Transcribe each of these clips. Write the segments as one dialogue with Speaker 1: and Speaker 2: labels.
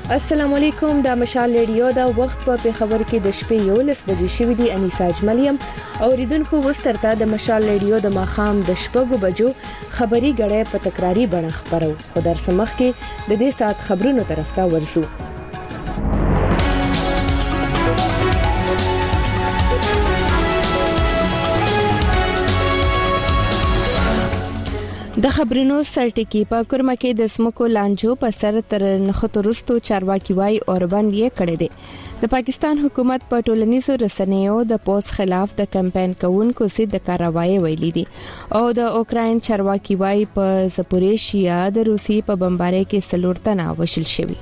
Speaker 1: السلام علیکم، دا مشال ریډیو دا وخت په خبر کې د شپې 11 بجې شوې دي. انیسا اجملیم اوریدونکو وسترته د مشال ریډیو د ماخام د شپږو بجو خبري غړې په تکراری بڼه خبرو. خو در سمخ کې د دې سات خبرونو طرف ته ورسو. د خبرونو سرټکی په کورما کې د سمکو لانجو په سر تر نختورستو چارواکي وای اوربند یې کړی دی. د پاکستان حکومت په ټولنیزو رسنیو د پوسټ خلاف د کمپاین کوونکو سي د کاروایی ویلي دي او د اوکراین چارواکي وای په زپوریشیا د روسي په بمبارۍ کې سلورتنه وشل شوی.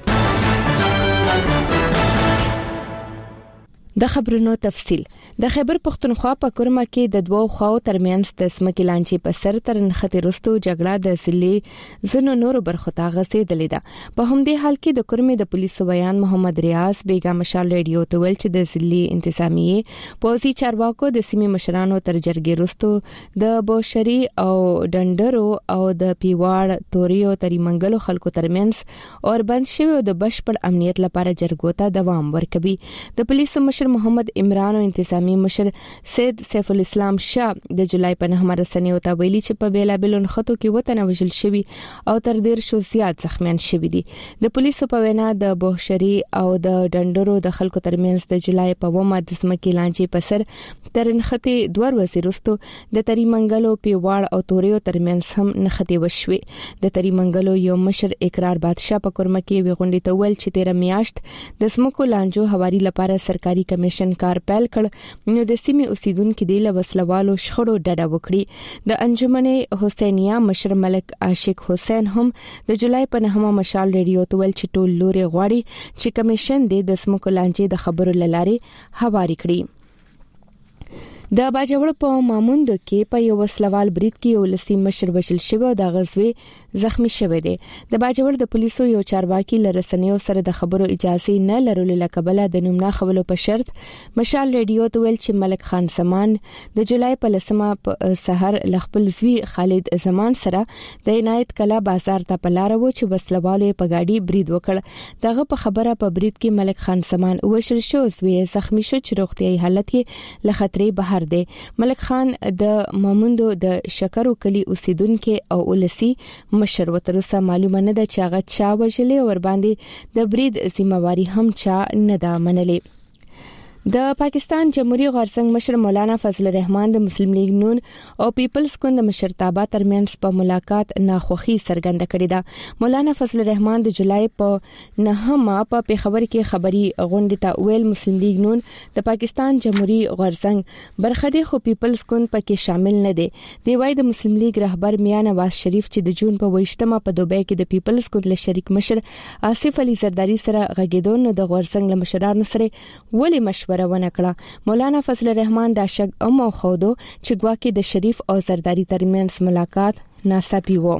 Speaker 1: د خبرونو تفصيل. د خیبر پختونخوا په کورما کې د دوو خواو ترمنځ د سمکې لانجې په سر تر نختې رستو جګړه د سلی زنو نورو برخو ته غسیدلې ده. په همدې حال کې د کورمې د پولیسو بیان محمد ریاض بیگا مشال ریډیو ته ویل چې د سلی انتظامیه پوزي چارواکو د سیمې مشرانو تر جرګې رستو د بوشري او ډندرو او د پیواړ توریو تری منګلو خلکو ترمنځ اور بند شوی او د بشپړ امنیت لپاره جرګو ته دوام ورکوي. د پولیسو مشر محمد عمران او انتظامی مشر سید سیف الاسلام شاه د جولای په 9 رسنیو ته ویلي چې په بیلابل نخټو کې وطن وژل شوی او تر ډیر شو زیات زخمیان شوی دي. د پولیسو په وینا د بوشري او د ډندرو د خلکو ترمنځ د جولای په 9 د سمکې لانجې په سر تر نخټې دوه ورځې وروسته د تری منګلو پیواړ او توریو ترمنځ هم نخټې وشوي. د تری منګلو یو مشر اقرار بادشاه په کورما کې ویغونډي ته ول چې 13 میاشت د سمکو لانجو حواري لپاره سرکاري کمیشن کار پیل کړ نو د سیمې اوسیدونکو د لوسلوالو شخړو ډډه وکړي. د انجمن حسینیه مشر ملک عاشق حسین هم د جولای په 9 مشال ریډیو ته ول چې ټول لوري غواړي چې کمیشن د سمکو لانجې د خبرو لاره حواري کړي. د باجوړ په ماموند کې په یو وسلوال برید کې یو لسی مشر وشل شوی او د غزوی زخمی شوی دی. د باجوړ د پولیسو یو چارواکي لرسنیو سره د خبرو اجازه نه لرلو لکبله د نوم نه خبرو په شرط مشال ریډیو ته ویل چې ملک خان سمان د جولای په 10 سحر لخپل زوی خالد زمان سره د عنایت کلا بازار ته پلار وو چې وسلوالو په گاډي برید وکړ. دغه په خبره په برید کې ملک خان سمان وشل شو زوی زخمی شو چې روغتيایي حالت یې له خطرې بهر دی. ملک خان د ماموندو د شکرو کلی اوسیدونکو او ولسی مشر وترسه معلومه نه ده چې هغه چا وجلې ور باندې د برید ذمہواری هم چا نه ده منلې. د پاکستان جمهوریت غورځنګ مشر مولانا فضل الرحمن د مسلم لیگ نون او پیپلز ګوند مشرتابه ترمنځ په ملاقات ناخوخي څرګنده کړې ده. مولانا فضل الرحمن د جولای په 9 په پیښور کې خبري غونډه ته ویل مسلم لیگ نون د پاکستان جمهوریت غورځنګ برخه دي خو پیپلز ګوند پکې شامل نه دي. دی وايي د مسلم لیگ رهبر میاں نواز شریف چې د جون په 28مه په دوبۍ کې د پیپلز ګوند له شریک مشر آصف علي زرداری سره غږیدون نو د غورځنګ له مشرانو سره ولې مشوره ونکړه. مولانا فضل الرحمن دا شک امو خودو چې ګواکې د شریف او زرداری ترمنځ ملاقات ناڅاپي وو.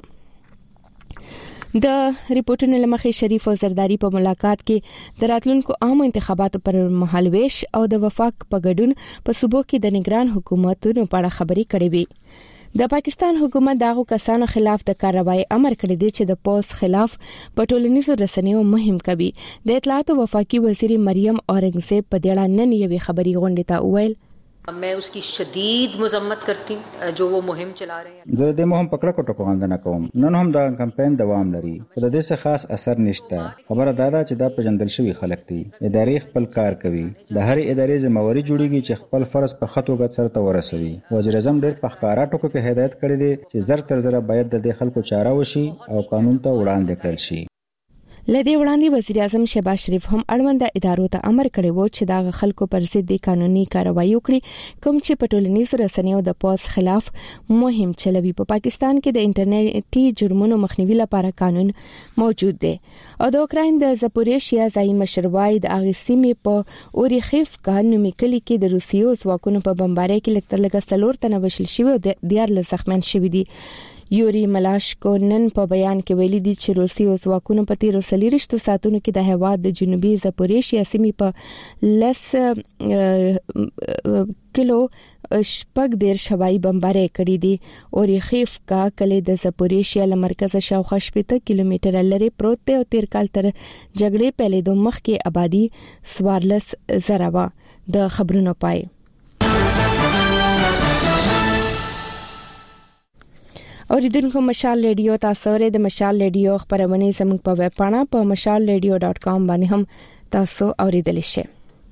Speaker 1: د ریپورتونو لمخې شریف او زرداری په ملاقات کې د راتلونکو عام انتخاباتو پر مهال ویش او د وفاق په ګډون په صوبو کې د نگران حکومتونو په اړه خبري کړې وي. د پاکستان حکومت دغه کسانو خلاف د کاروایی امر کړی دی چې د پوس خلاف په ټولنیزو رسنیو مهم کوي. د اطلاعات او وفاقي وزیر مریم اورنګزیب په دې اړه نن یوې خبري غونډه ته ویل
Speaker 2: मैं उसकी शदीद मजम्मत करती हूं जो वो मुहिम चला रहे हैं.
Speaker 3: زه د مهم پکړه کوټه کوندنه کوم. نن هم دا کمپاین دوام لري. په دې څه خاص اثر نشته. خبره دا ده چې دا پجندل شوی خلک دي. ادارې خپل کار کوي. د هر ادارې ذمہواری جوړیږي چې خپل فرض په خطو غت سره ته ورسوي. وزیر اعظم ډېر په ښکارا ټکو کې هدایت کړی دی چې زر تر زر باید د خلکو چاره وشي او قانون ته وړاندې کړل شي.
Speaker 1: لدې وړاندې وزیر اعظم شهباز شریف هم اړونده ادارو ته امر کړی و چې دا خلکو پر ضد قانوني کاروایی وکړي کوم چې په ټولنیزو رسنیو د پوس خلاف مهم چلوي. په پاکستان کې د انټرنیټي جرمونو مخنیوي لپاره قانون موجود دی او د اوکراین د زپوریشیا ځای مشروعي د اغسیمې په اوريخیف کانومي کلی کې د روسیو ځواکونو په بمبارۍ کې لکه سلور تنه وشل شوی او د 14 زخمیان شوی دي. یوري ملاشکو نن په بیان کې ویلي دي چې روسي او ځواکونو په تیرو 40 ساعتونو کې د هیواد د جنوبي زاپوریشیا سیمې په لس کیلو شپږ ډیر شوای بمبارۍ کړې دي او ریخیف کا کله د زاپوریشیا له مرکز شاوخوا 70 کیلومتر لري پروت دی او تیر کال تر جګړې پیلې دوه مخ کې آبادی 14 زره وا د خبرونو پای اوریدونکو مشال ریډیو تاسو ورې د مشال ریډیو خبرونه زموږ په ویب پاڼه په mashalradio.com باندې هم تاسو اوریدلی شئ.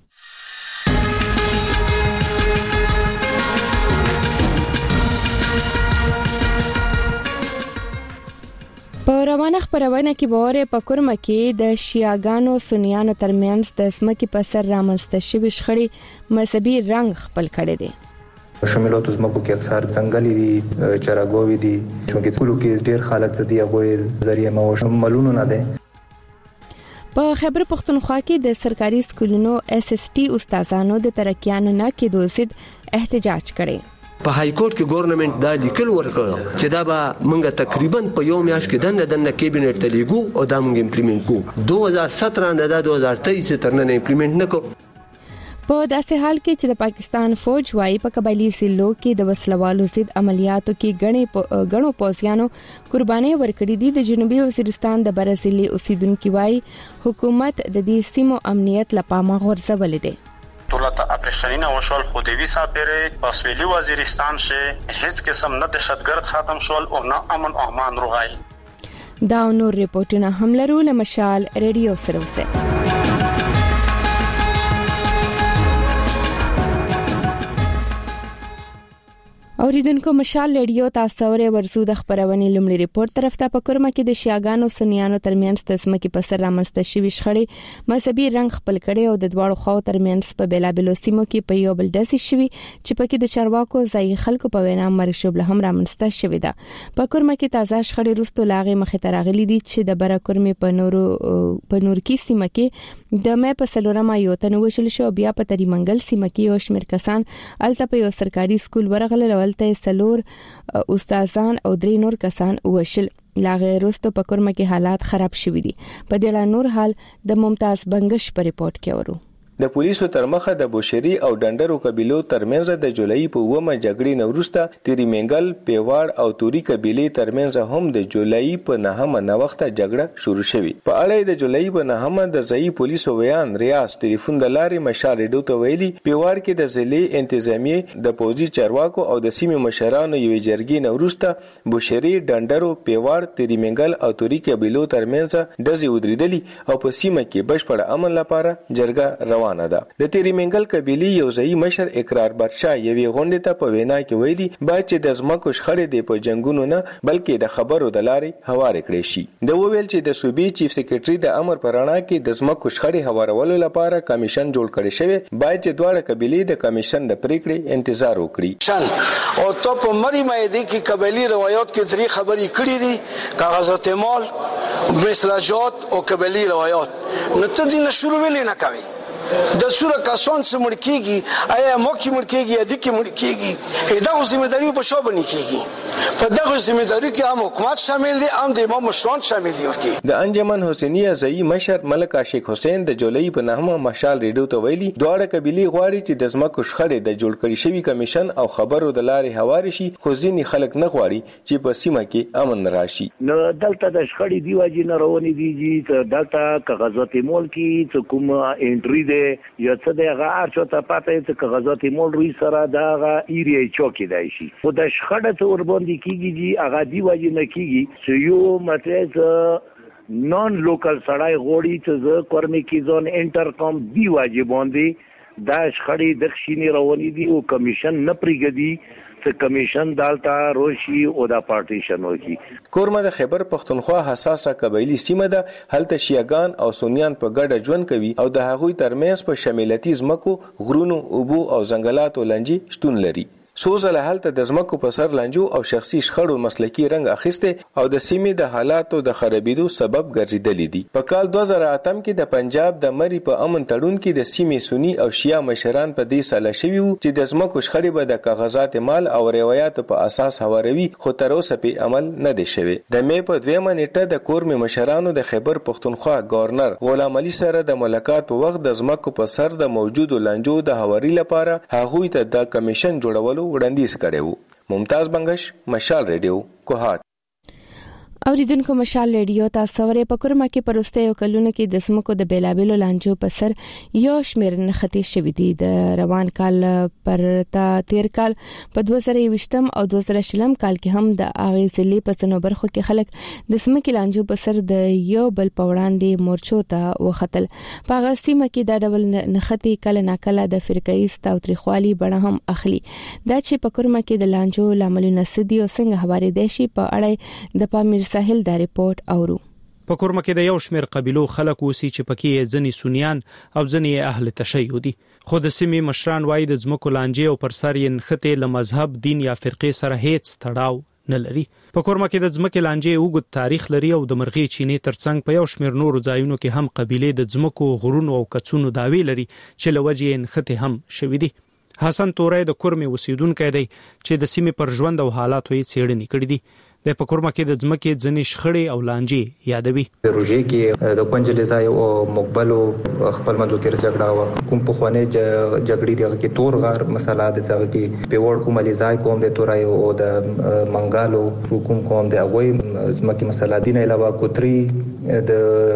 Speaker 1: په روانه خبرونه کې باور په کورما کې د شیعاګانو سنیانو ترمنځ د سمکي په سر رامنځته شوی شخړې مذهبي رنګ خپل کړی دی.
Speaker 4: شاملات زمکو کې اکثر ځنګلي دي چراګوي دي چې کلو کې ډېر خلک دي هغه ذریعہ معاش ملونو نه ده.
Speaker 1: په خیبر پختونخوا کې د سرکاري سکولونو SST استادانو د ترقیانو نه کېدو ضد احتجاج کړي.
Speaker 5: په های کورټ کې ګورنمنت دا لیکل ورکړ چې دا به موږ تقریبا په یو میاشت کې دنه کابینټ ته لیګو او دا موږ امپلیمنٹ کو 2017 نه دا 2023 تر نه امپلیمنٹ نکو.
Speaker 1: په داسې حال کې چې د پاکستان فوج وايي په قبایلی سیلو کې د وسلوالو ضد عملیاتو کې غنو پوځیانو قرباني ورکړې دي. د جنوبي وزیرستان د برازیلي اوسیدونکو وايي حکومت د دې سیمو امنیت لپاره غورځولې دي.
Speaker 6: دولت اپریشنینه وشول خو دوی ساپره په سویلي وزیرستان شه هیڅ قسم نه دهشتګرد ختم شول او نه امن او امان روغای.
Speaker 1: دا نور ریپورتونه هم لرو له مشال ریډیو سره وسه. اوریدونکو مشال ریډیو تاسو ورې ورزو د خبرونه لومړی ریپورت طرف ته پکورما کې د شیعاګانو سنیانو ترمنځ د سمکي په سر رامنځته شوی شخړې مذهبي رنګ خپل کړي او د دواړو خواو ترمنځ په بیلابلو سیمو کې په یو بل داسې شوی چې پکې د چارواکو ځای خلکو په وینا مرګ شوبله هم رامنځته شوی ده. پکورما کې تازه شخړې رستو لاغې مخې ته راغلي دي چې د برکورمې په نورکی سیمه کې د مې په سلورما یو تن وشل شو بیا په تری منګل سیمه کې یو شمیر کسان الته په یو سرکاري سکول ورغله ته سلور استادان او درې نور کسان وشل. لاغه روستو په کورما کې حالات خراب شوي دي. په دې نور حال د ممتاز بنگش په ریپورت کې ورو.
Speaker 7: د پولیسو تر مخه د بوشری او ډنډرو قبيلو ترمنځ د جولای په 9 جګړې نورسته تیری منګل پیواړ او توري قبيله ترمنځ هم د جولای په 9 وخت جګړه شروع شوه. په اړه د جولای په 9 د ځای پولیسو ویان ریاض ټلیفون د لارې مشال ریډیو ته ویلي پیواړ کې د ضلع انتظامیه د پوځي چارواکو او د سیمې مشرانو یوې جرګې نورسته بوشری ډنډرو پیواړ تیری منګل او توري قبيلو ترمنځ د زی ودریدلی او په سیمه کې بشپړ امن لپاره جرګه روان ده. د تیری منګل قبيله یو ځای مشر اقرار بادشاه یوې غونډې ته په وینا کې ویلي باید چې د زمکو شخړې د په جنگونو نه بلکې د خبرو د لارې هوارې کړې شي. د وویل چې د صوبې چیف سیکریټري د امر پر اړه کې د زمکو شخړې هوارولو لپاره کمیشن جوړ کړی شوی باید چې دواړه قبيله د کمیشن د پریکړې انتظار وکړي.
Speaker 8: او ته په مری مېدی کې قبيلي روایت کې تری خبرې کړې دي کاغذات مال مسراجات او قبيلي روایت نو ته دې شروع ویلې نه کوي. د سوره کسان څخه مړ کیږي آیا مو کې مړ کیږي یا د کې مړ کیږي دا ذمہ داری په شو باندې کیږي. په دغه ذمہ داری کې هم حکومت شامل دي هم د امام مشران شامل دي. ورکی
Speaker 7: د انجمن حسینیه ځای مشر ملک عاشق حسین د جولای په 9 مشال ریډیو ته ویلي دواړه قبيله غواړي چې د زمکو شخړې د جوړ کړي شوی کمیشن او خبرو د لارې هواري شي خو ځینې خلک نه غواړي چې په سیمه کې امن راشي.
Speaker 9: نو دلته د شخړې دی واجی نه روانې دي چې دلته کاغذات مول کې کوم انټری دی یا څه دی هغه ارچو ته پاتې چې کاغذات مول روي سره دا ایریا چوکي دی شي خو د شخړې ته ور باندې کیږي هغه دی واجی نه کیږي چې یو مته نون لوکل سړای غوړي چې ز کورمي کې ځون انټر کوم دی واجی باندې دا شخړې د خشینی روانې دي او کمیشن نه پریګدي چې کمیشن دالتا روشي او دا پارټیشن وکي.
Speaker 7: کورما د خیبر پختونخوا حساسه قبایلی سیمه ده هلته شیعاګان او سنیان په ګډه ژوند کوي او د هغوی ترمنځ په شمالتي ځمکو غرونو اوبو او ځنګلاتو لنجي شتون لري. څو ځله هلته د ځمکو په سر لانجو او شخصي شخړو مسلکي رنګ اخیسته او د سیمې د حالاتو د خرابېدو سبب ګرځیدلی دي. په کال 2008 کې د پنجاب د مری په امن تړون کې د سیمې سنی او شیعه مشران په دې ساله شوي وو چې د ځمکو شخړې به د کاغذات مال او روایتو په اساس هواروي، خو تر اوسه په عمل نه دي شوی. د مې په 2 نیټه د کورمې مشرانو د خیبر پختونخوا گورنر غلام علي سره د ملاقات په وخت د ځمکو په سر د موجودو لانجو د هواري لپاره هغوی ته د کمیشن جوړولو وړاندیز کړی و. ممتاز بنگش، مشال ریډیو، کوهات.
Speaker 1: اوریدونکو مشال ریډیو تاسو ورې په کورما کې پرسته یو کلونه کې د سمکو د بیلابلو لانجو په سر یو شمیر نختی شوې دي. د روان کال پر تا تیر کال په 2020 او 2020 کال کې هم د اغیزلي په سنو برخو کې خلک د سمکې لانجو په سر د یو بل په وړاندې مورچو ته وختل. په هغه سیمه کې د ډول نختی کله ناکله د فرقایي تاوتریخوالي بڼه هم اخلي. دا چې په کورما کې د لانجو لاملونه سدي او څنګه هواري دي شي په اړه د پامیر ساحل دا ریپورت اورو.
Speaker 10: په کورما کې د یو شمیر قبيلو خلک اوسي چې پکې ځنی سنیان او ځنی اهل تشیع دي. خو د سیمې مشران وایي د ځمکو لانجې او پر سر یې نخته له مذهب، دین یا فرقې سره هیڅ تړاو نه لري. په کورما کې د ځمکې لانجې اوږد تاریخ لري او د مرغۍ چینې ترڅنګ په یو شمیر نورو ځایونو کې هم قبيله د ځمکو، غرونو او کڅونو داوی لري چې لوجې نخته هم شوي دي. حسن تورای د کورمې اوسیدونکو دی چې د سیمې پر ژوند او حالاتو یې څېړنې کړې دي. د پکورما کې د ځمکې ځنې شخړې او لانجې یادوي.
Speaker 4: د روژې کې د کنجلې ځای او مقبلو خپل منځو کې جګړه و. کوم په خوانه جګړې دی کې تور غار مسله د ځای کې په ور کوم لځای کوم د تورای او د منګالو کوم کوم د اوی ځمکې مسله دي نه علاوه کوتري د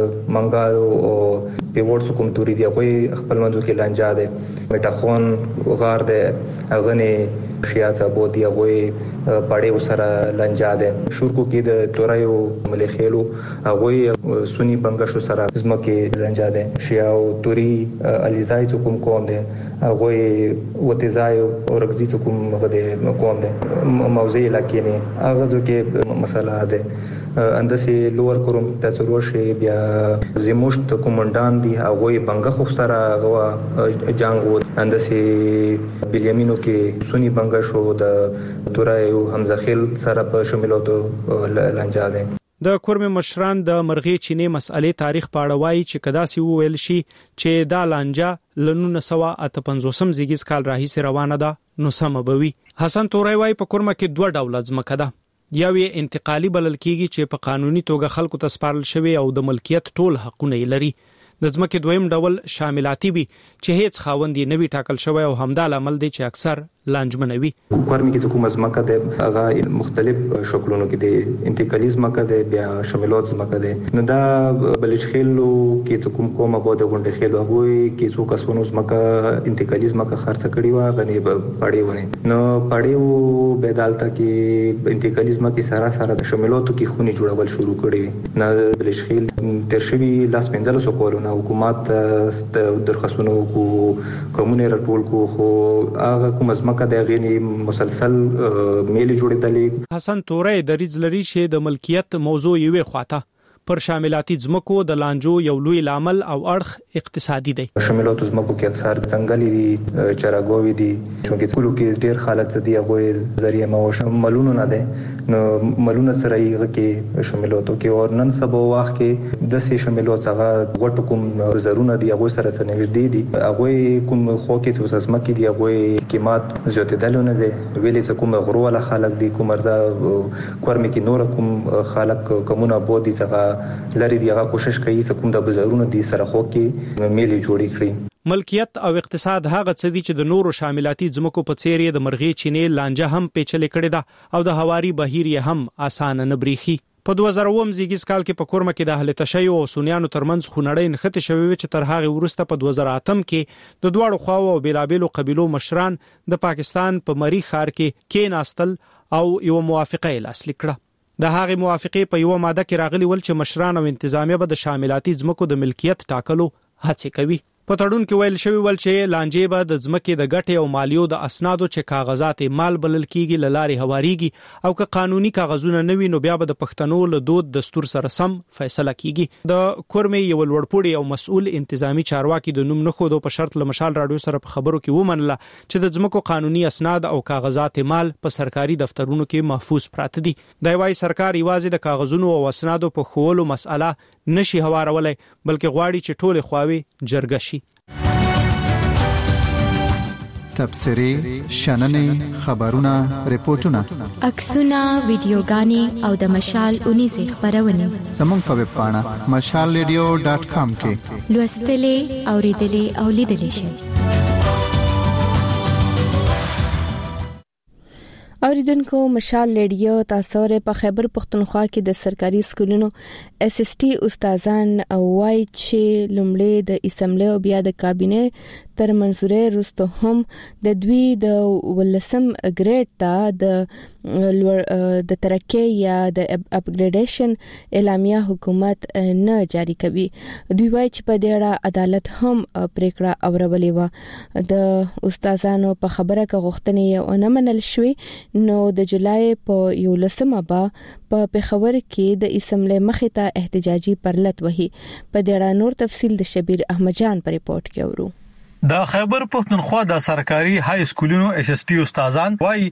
Speaker 4: منګالو او په ور کوم توري دی اوی خپل منځو کې لانجا ده. میټاخون غار ده اغنه شیاته بو دی اوی پړې وسره لنجا ده. شورکو کې د تورایو ملخېلو هغه سنی بنگشو سره زمکه لنجا ده. شیاو توري الیزای کوم کوم ده هغه وتزای او رغزي کوم غده کوم ده موضوع علاقې نه هغه کې مسله ده. اندسه لوور کوم تاسو ورشي بیا زموشت کومندان دی هغه بنگا خو سره هغه جنگ و. اندسه بلیامینو کې سنی بنگشو د تورایو حمزه خیل سره په شاملوتو لنجا ده.
Speaker 10: د کورمې مشران د مرغۍ چینې مسئلې تاریخ پاړه وایي چې کداسي وویل شي چې دا لانجا ل 1958 زیږیز کال راهیسې روانه ده نو سم بوي. حسن تورای وایي په کورمه کې دوه ډول ځمکه ده. یو یې انتقالي بلل کیږي چې په قانوني توګه خلکو ته سپارل شوی او د ملکیت ټول حقونه لري. د ځمکې دویم ډول شاملاتي وي چې هیڅ خاوند یې نوي ټاکل شوی او همدا لامل دی چې اکثر لانجمنوي.
Speaker 4: کورمې کې کومه ځمکه ده هغه مختلف شکلونو کې ده. انتقالي ځمکه ده، بیا شاملات ځمکه ده. نو دا بلج خېلو کې کومه بوده غونډه خېلو هغه کې څو کسونو ځمکه انتقالي ځمکه خرڅ کړي و غني پړې ونه. نو پړې به دالته کې انتقالي ځمکه سره د شاملاتو کې خوني جوړول شروع کړي. نه بلج خېل تر شوی لاس 1500 کولونه حکومت درخواستونه کو کومونه راټول کو خو هغه کومه کده غنی مسلسل میلي جوړېدلې.
Speaker 10: حسن تورای د ریز لري چې د ملکیت موضوع یې خواته پر شاملاتي ځمکو د لانجو یو لوی لامل او اړخ اقتصادي دی.
Speaker 4: شاملاتو ځمکو کې اکثر ځنګلي دي، چراګوي دي، چې کلو کې ډېر خلک دي هغه ذریعہ معاش ملونه نه ده. نو ملونه سره یې کې شاملاتو کې اور نن سبا وخت کې د سې شاملات هغه وټ کوم زرونه دي هغه سره څنګه دي هغه کوم خو کې څه ځمکې دي هغه قیمت زیاتېدلونه دي. ویلې کوم غرو ولا خلک دي کوم مردا کورمې کې نور کوم خلک کومونه بودي څنګه لري دی هغه کوشش کوي چې کوم د بازارونو دي سره خو کې میلي جوړې کړي.
Speaker 10: ملکیت او اقتصاد هغه څه دي چې د نورو شاملاتي ځمکو په څیر د مرغۍ چینې لانجه هم پیچلې کړې ده او د هواري بهیر یې هم اسانه نه بریخي. په 2000 زیږیز کال کې په کورما کې د اهل تشیع او سنیانو ترمنځ خونړۍ نښتې شوې چې تر هغه وروسته په 2008 کې د دواړو خواو او بیلابیلو قبيلو مشران د پاکستان په مری ښار کې ناستل او یو موافقه لاسلیک کړه. د هغه موافقه په یو ماده کې راغلی ول چې مشران او انتظامیه به د شاملاتي ځمکو د ملکیت ټاکلو هڅه کوي. په تړون کې ویل شوی ول چې لانجې به د ځمکې د ګټې او مالیو د اسنادو چې کاغذات مال بلل کیږي لاري هواریږي او که قانوني کاغذونه نه وي نو بیا به د پښتنو له دود دستور سره سم فیصله کیږي. د کورمې یو لوړپوړي او مسؤل انتظامی چارواکي د نوم نه خودو په شرط له مشال رادیو سره په خبرو کې ومنله چې د ځمکو قانوني اسناد او کاغذات مال په سرکاري دفترونو کې محفوظ پراته دي. د وايي سرکار یوازې د کاغذونو او اسنادو په خولو مسأله نشي هوارولای بلکې غواړي چې ټول خواوي جرګه شي.
Speaker 11: تبصري شننې خبرونه ریپورتونه
Speaker 12: عکسونه ویډیوګانې او د مشال 19 خبرونه
Speaker 11: زموږ په ویب پاڼه mashalradio.com کې
Speaker 12: لوستلې اوریدلې او لیدلې شئ.
Speaker 1: اوریدونکو مشال ریډیو تاسو په خیبر پختونخوا کې د سرکاري سکولونو SST استادان وایي چې لومړی د اسمبلی او بیا د کابینه تر منځوري وروسته هم د دوی د ولسم ګریډ ته د ترقی یا د اپګریډیشن اعلامیه حکومت نه جاری کوي. دوی وایي چې په دې اړه عدالت هم پریکړه اورولې و. د استادانو په خبره کې غوښتنې نه منل شوې نو د جولای په 11 په پېښور کې د اسمبلی مخې ته احتجاجي پرلط وهي. په دې اړه نور تفصیل د شبیر احمد جان په ریپورت کې اورو.
Speaker 13: د خیبر پختونخوا د سرکاري های سکولونو SST استادان وايي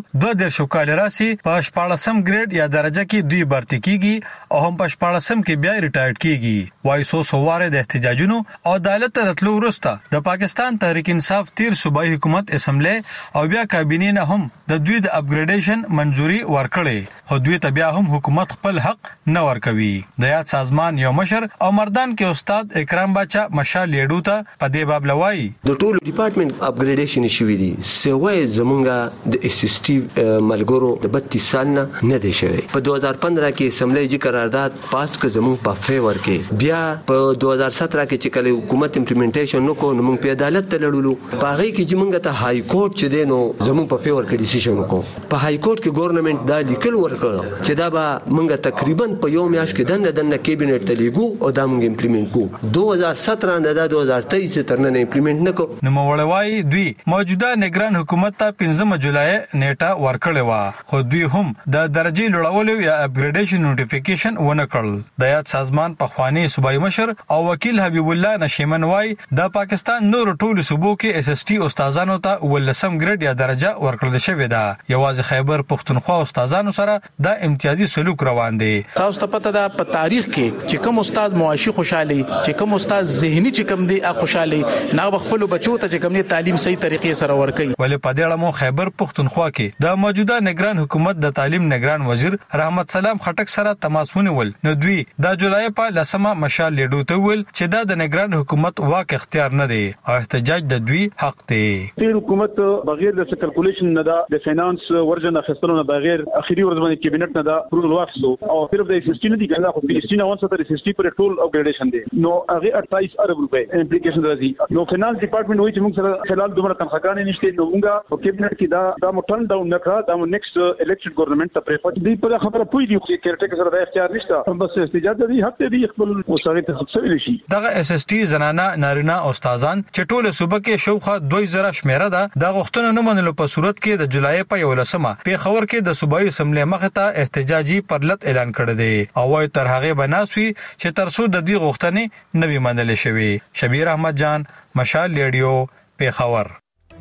Speaker 13: 13 کال راسي په 14 ګریډ یا درجه کې دوی برتی کیږي او هم په 14 کې بیا ریټایرډ کیږي. وايي سواره د احتجاجونو او عدالت راتلو وروسته د پاکستان تحریک انصاف 13 صوبایي حکومت اسمبلی او بیا کابینه نه هم د دوی د اپګریډیشن منځوري ورکړي خو دوی ته بیا هم حکومت خپل حق نه ورکوي. د یاد سازمان یو مشر او مردان کې استاد اکرام باچا مشال لیډو ته په دې باب لوي
Speaker 5: د ټول ډپارټمنټ اپګریډیشن شوی دی سوای زمونږه د SST ملګرو د 32 سال نه دی شوی. په 2015 کې اسمبلی جی قرارداد پاس کړ زمونږ په فیور کې. بیا په 2017 کې چې کله حکومت امپلیمنټیشن نکوه نو موږ په عدالت ته لړلو. په هغه کې چې موږ ته های کورټ چې دی نو زمونږ په فیور کې ډیسیژن وکړو. په های کورټ کې ګورنمنت دا لیکل ورکړ چې دا به موږ تقریبا په یو میاشت کې دنه کابینټ ته لیګو او دا موږ امپلیمنټ کوو. 2017 نه دا 2023 تر نن امپلیمنټ نکو.
Speaker 13: نو مولوي دوی موجوده نگران حکومت ته 15 جولای نیټه ورکړې و خو دوی هم د درجه لوړولو یا اپګریډیشن نوټیفیکیشن ونه کړل. د یاد سازمان په خواني صوبایي مشر او وکیل حبیب الله نشیمن وای د پاکستان نور ټولو صوبو کې SST استادانو ته ولسم ګریډ یا درجه ورکړل شوې ده. یوازې خیبر پختونخوا استادانو سره د امتیازي سلوک روان دي.
Speaker 14: تاسو ته پته ده په تاریخ کې چې کوم استاد معاشي خوشحالي چې کوم استاد ذهني چې کوم دي خوشحالي نه خپل بچو ته چې کوم تعلیم صحیح طریقې سره ورکړي.
Speaker 13: ولې په دې اړه مو خیبر پختونخوا کې د موجوده نگران حکومت د تعلیم نگران وزیر رحمت سلام خټک سره تماس ونیول نو دوی د جولای په 10 مشال لیډو ته ویل چې دا د نگران حکومت واک اختیار نه دی او احتجاج د دوی حق دی.
Speaker 15: د حکومت بغیر د کیلکولیشن نه د فینانس ورجن اخیستلو نه بغیر اخیری ورځ باندې کابینټ نه دا اپروval واخلو او صرف د SST نه دی کنه خو د SST نه وانه تر SST پر ټول اپګریډیشن دی نو هغه 28 ارب روپے امپلیکیشن راځي. نو فینانس ډپارټمنټ وایي چې موږ سره فلال دومره تنخواګانې نشته نو موږ په کابینټ کې دا مو ټرن ډاون نکړه دا مو نیکسټ الیکټډ ګورنمنت ته پریفټ دی په خبره پوي دی چې کېرټیکر سره د اختیار نشته بس استجازه دی حق دی خپل وساري ته څه شي.
Speaker 13: دغه SST زنانه نارینه استادان چې ټول صوبه کې شوخه 2000 شمیره ده د غوښتنو نه منلو په صورت کې د جولای په 11 پېښور کې د صوبایي اسمبلی مخې ته احتجاجي پرلط اعلان کړی دی او وايي تر هغه بناسوي چې ترڅو د دې غوښتنې نوي منل شوي. شبیر احمد جان مشال ریډیو پېښور.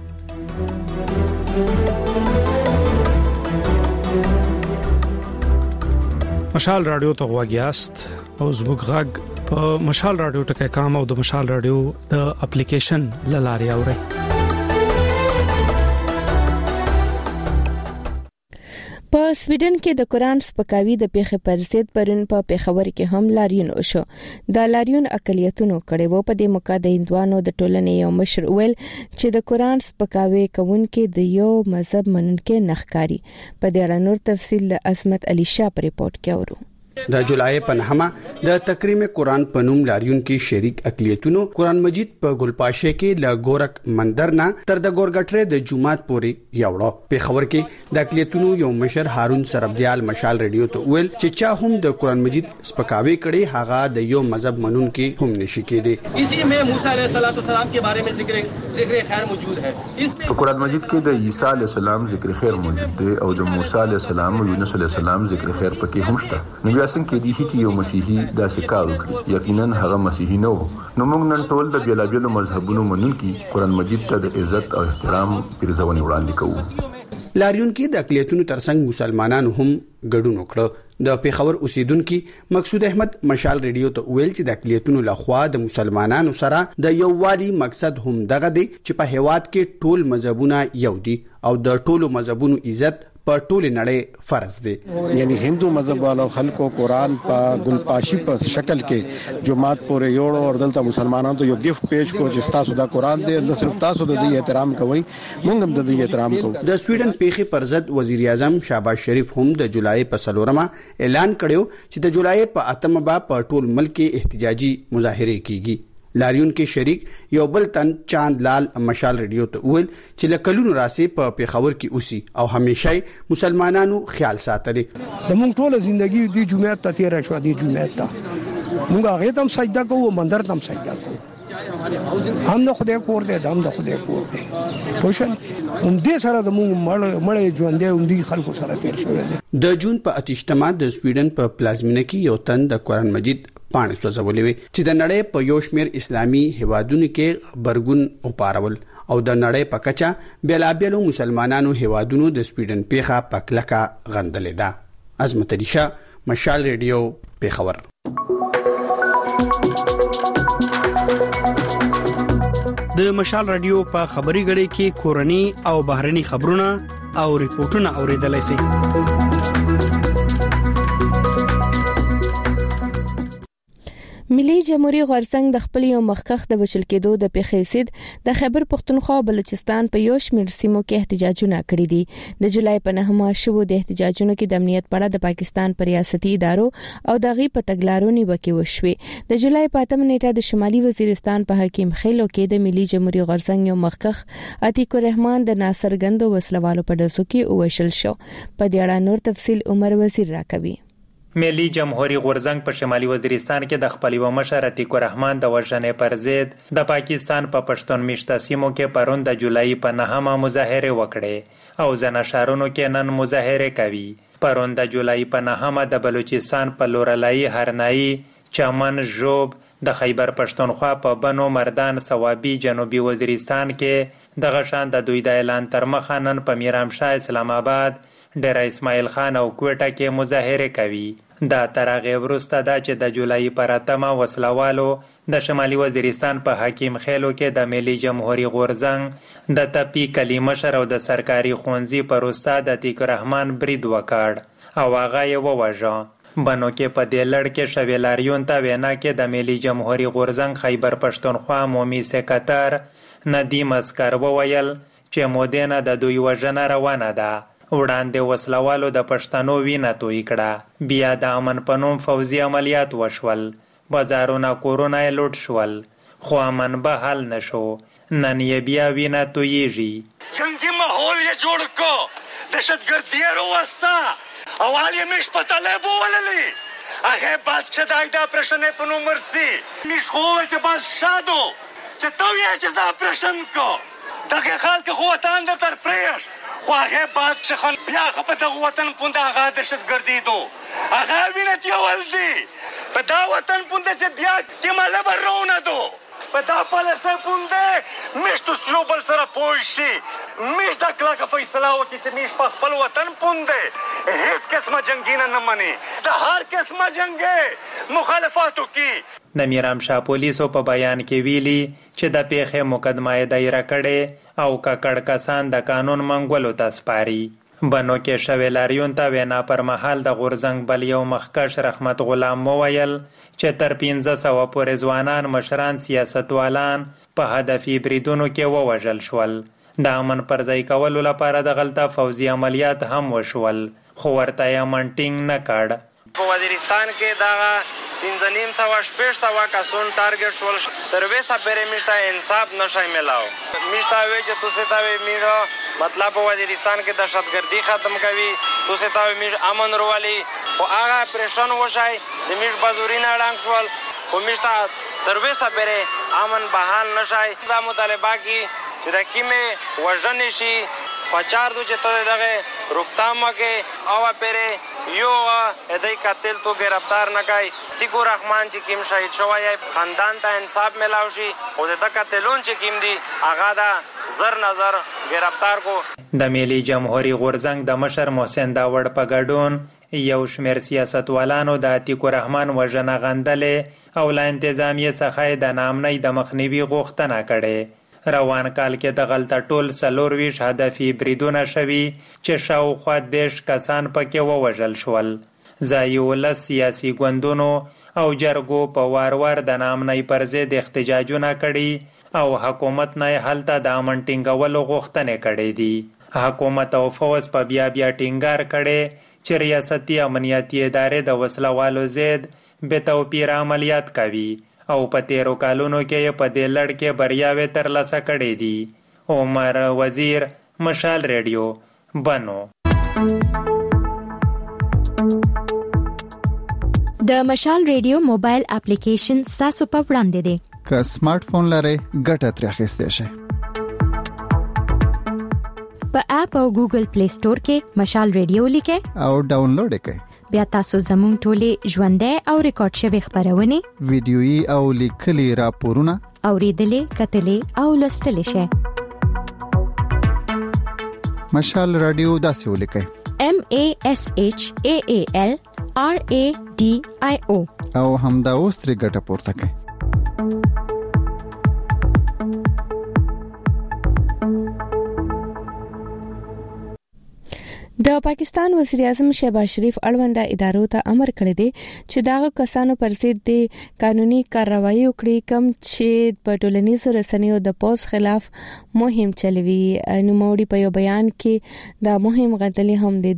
Speaker 10: مشال رادیو ته غواګیاست او زموږ غږ په مشال رادیو ټکي کام او د مشال رادیو د اپلیکیشن لاري اوري.
Speaker 1: په سویډن کې د قرآن سپکاوي د پیښې پر ضد پرون په پېښور کې هم لاریون وشو. د لاریون اقلیتونو کړي وو. په دې موقع د هندوانو د ټولنې یو مشر ویل چې د قرآن سپکاوي کوونکې د یو مذهب منونکي نخکاری. په دې اړه نور تفصیل د عصمت علي شاه په ریپورت کې اورو.
Speaker 16: د جولای په 9 د تکریم قرآن په نوم لاریون کې شریک اقلیتونو قرآن مجید په ګلپاشه کې ل گورک مندر نه تر د ګورګټره د جمعات پورې یوړو. په خبر کې د اقلیتونو یو مشر هارون سربدیال مشال ریډیو ته ویل چې چا هم د قرآن مجید سپکاوي کړي هغه د یو مذهب منون کې هم نشي کېدی.
Speaker 17: اسی میں موسی علیہ السلام کے بارے میں ذکر خیر موجود ہے.
Speaker 18: په قرآن مجید کې د عیسی علیہ السلام ذکر خیر موجود دی او د موسی علیہ السلام او یونس علیہ السلام ذکر خیر پکې هم شته. نو بیا څنګه کې دي چې یو مسیحي داسې کار وکړي؟ یقینا هغه مسیحي نه و. نو موږ نن ټول د بیلابیلو مذهبونو منونکي قرآن مجید ته د عزت او احترام پیرزونې وړاندې کوو.
Speaker 16: لاریون کې د اقلیتونو ترڅنګ مسلمانانو هم ګډون وکړ. د پیښور اوسیدونکو مقصود احمد مشال ریډیو ته ویل چې د اقلیتونو لخوا د مسلمانانو سره د یووالي مقصد هم دغه دی چې په هیواد کې ټول مذهبونه یو دي او د ټولو مذهبونو عزت په ټول نړۍ فرض دی.
Speaker 19: یعنی هندو مذهب والو خلکو قرآن په ګلپاشي په شکل کې جمعات پورې یوړو او دلته مسلمانانو ته یو گیفت پیش کو چې تاسو دا قرآن دی نه صرف تاسو د دې احترام کوئ موږ هم د دې احترام کوو.
Speaker 16: د سویډن پیښې پر ضد وزیر اعظم شهباز شریف هم د جولای په 4 اعلان کړو چې د جولای په 8 په ټول ملک کې احتجاجي مظاهره کیږي. لاریون کې شریک یو بل تن چاند لال مشال ریډیو ته ویل چې لکلونو راسي په پیښور کې اوسي او همیشه مسلمانانو خیال ساتلي.
Speaker 20: د مونږ ټول ژوندۍ دی جمعه ته تیر شو دی جمعه ته مونږ هغه تم سجده کوو مندر تم سجده کوو. هم د خدای کور دی هم د خدای کور دی. پوښن هم دې سره د مونږ مړ ژوندۍ هم دي خلکو سره تیر شو دی.
Speaker 16: د جون په 28 د سویډن په پلازمینه کې یو تن د قرآن مجید پاڼې سوځولې وي چې د نړۍ په یو شمېر اسلامي هیوادونو کې برګون او پارول او د نړۍ په کچه بیلابیلو مسلمانانو هیوادونو د سویډن پیښه پکلکه غندلې ده. عظمت علي شاه مشال ریډیو پیښور.
Speaker 21: د مشال رادیو په خبري غړي کې کورني او بهرني خبرونه او ریپورتونه اوریدلای شئ.
Speaker 1: ملي جمهوریت غورځنګ د خپل یو مخکخ د بشل کېدو د پیښې سید د خیبر پښتونخوا او بلوچستان په یو شمېر سیمو کې احتجاجونه کړي دي. د جولای په 9 شوو د احتجاجونو کې د امنیت په اړه د پاکستان پر ریاستي ادارو او دغه په تګلارو نیوکې وشوې. د جولای په 8 نیټه د شمالي وزیرستان په حکیم خیلو کې د ملي جمهوریت غورځنګ یو مخکخ عتیق الرحمن د ناصر ګندو وسلوالو په دسو کې وشل شو. په دې اړه نور تفصيل عمر وزیر راکوي.
Speaker 22: ملي جمهوریت غورځنګ په شمالي وزیرستان کې د خپل و مشر عتیق الرحمن د وژنې پر ضد د پاکستان په پښتون میشته سیمو کې پرون د جولای په 9 مظاهره وکړه او ځنه شهرونو کې نن مظاهره کوي. پرون د جولای په 9 د بلوچستان په لورلای هرنائی چمن ژوب د خیبر پښتونخوا په بنو مردان صوابي جنوبي وزیرستان کې د غشان د دوی د اعلان تر مخه نن په میرامشاه اسلام آباد ډیر اسماعیل خان او کوټه کې مظاهره کوي. دا ترغه ورسته دا چې د جولای پر 8 وسلوالو د شمالي وزیرستان په حکیم خیلو کې د ملي جمهوریت غورځنګ د تپی کلمه شر او د سرکاري خونځي پر استاد عتیق الرحمن برید وکړ او هغه یې ووژه. بنو کې په دې لړ کې شویلاریون ته وینا کې د ملي جمهوریت غورځنګ خیبر پښتونخوا عمومي سکرټر ندیم اسکر وویل چې مودینه د دوی وژنه روانه ده. وړاندې وسلوالو د پښتنو وینه توی کړه. بیا د امن پنوم فوزي عملیات وشول. بازارونه کورونه لوټ شول خو امن به حل نشو. نن یې بیا وینه تویږي.
Speaker 23: جنگي ماحول یې جوړ کو. دهشتګردي وروسته اول یې مش په طالبو وللی هغه بعد چې دای دا پرشنې په نومر سي مش خو چې باز شادو چې تو یې چې ز پرشن کو دغه خلک خو وطن در تر پریش خو هغه بعد چې خل بیا په دغه وطن پونده هغه دهشتګردي دو هغه وینت یو ولدي په دا وطن پونده چې بیا کې مال برونه دو په دا پالیسه پونده مشتو سلوبل سره پوښي مش دا کلاکه فیصله وکړي چې مش په خپل وطن پونده هیڅ قسمه جنگینه نه مني د هر قسمه جنگي مخالفاتو کې.
Speaker 22: د میرامشاه پولیسو په بیان کې ویلي چې د پیښې مقدمه دایره کړي او ککړ کسان د قانون منګولو ته سپاري. بنو کې شویلاریون ته وینا پر مهال د غورځنګ بل یو مخکش رحمت غلام مویل چې تر 1500 پورې ځوانان مشران سیاستوالان په هدفي بریدونو کې ووژل شول. د امن پر ځای کولو لپاره د غلطه فوزي عملیات هم وشول خو ورته یې امن ټینګ نه کړ.
Speaker 2: په وزیرستان کې دا 1500 کسون ټارګټ شول تر وسه پرې مشته انصاف نشي ملاو مشته وی چې تاسو ته میرا مطلب وزیرستان کې دهشتګردي ختم کوي تاسو ته میر امن روالي او هغه پریشان وشای د میر بازورینه ډنګ شول او مشته تر وسه پرې امن بحال نشي دا مطالبه کی چې د کیمه وژنې شي پچار دو چې ته دغه روکتام کې او پرې یو دای قاتل تو گرفتار نه کای تیګو رحمان چې کیم شهید شوی خاندان ته انصاف ملاوي شي او د قاتلون چې کیم دي هغه دا زر نظر گرفتار کو.
Speaker 22: د ملي جمهوریت غورزنګ د مشر محسن داوړ په ګډون یو شمېر سیاستوالانو د اتیکو رحمان وژنه غندلې او لا انتظامیه څخه د نامنۍ د مخنیوي غوښتنه کړې. روان کال کې د غلطه ټول 24 هدفي بریدونه شوي چې شاوخوا 10 کسان پکې ووژل شول. ځایي سیاسي ګوندونو او جرګو په وار د نامنۍ پر ضد احتجاجونه کړي او حکومت نه هلته د امن ټینګولو غوښتنې کړې دي. حکومت او فوج په بیا ټینګار کړي چې ریاستي امنیتي ادارې د وسلوالو ضد بې توپیر عملیات کوي او په 13 کالونو کې په دې لړ کې بریاوې ترلاسه کړې دي. عمر وزیر، مشال ریډیو، بنو.
Speaker 12: د مشال ریډیو موبایل اپلیکیشن تاسو په وړاندې دی.
Speaker 11: که سمارټ فون لرئ ګټه ترې اخیستئ شئ.
Speaker 12: په اپ او ګوګل پلی سٹور کې مشال ریډیو لیکئ
Speaker 11: او ډاونلوډ یې کړئ.
Speaker 12: بیا تاسو زموږ ټولې ژوندۍ او ریکارډ شوی خبرونه
Speaker 11: ویډیويي او لیکلي راپورونه
Speaker 12: اوریدلې کتلې او لوستلې شئ.
Speaker 11: مشال رادیو داسې ولیکئ
Speaker 12: MASHAALRADIO
Speaker 11: او همدا اوس ترې ګټه پورته کړئ.
Speaker 1: د پاکستان وزیر اعظم شهباز شریف اړونده ادارو ته امر کړی دی چې داغه کسانو پر ضد د قانوني کارروایي وکړي کوم چې په ټولنیزو رسنیو د پوز خلاف مهم چلوي. نوموړي په یو بیان کې د مهم غندلې هم د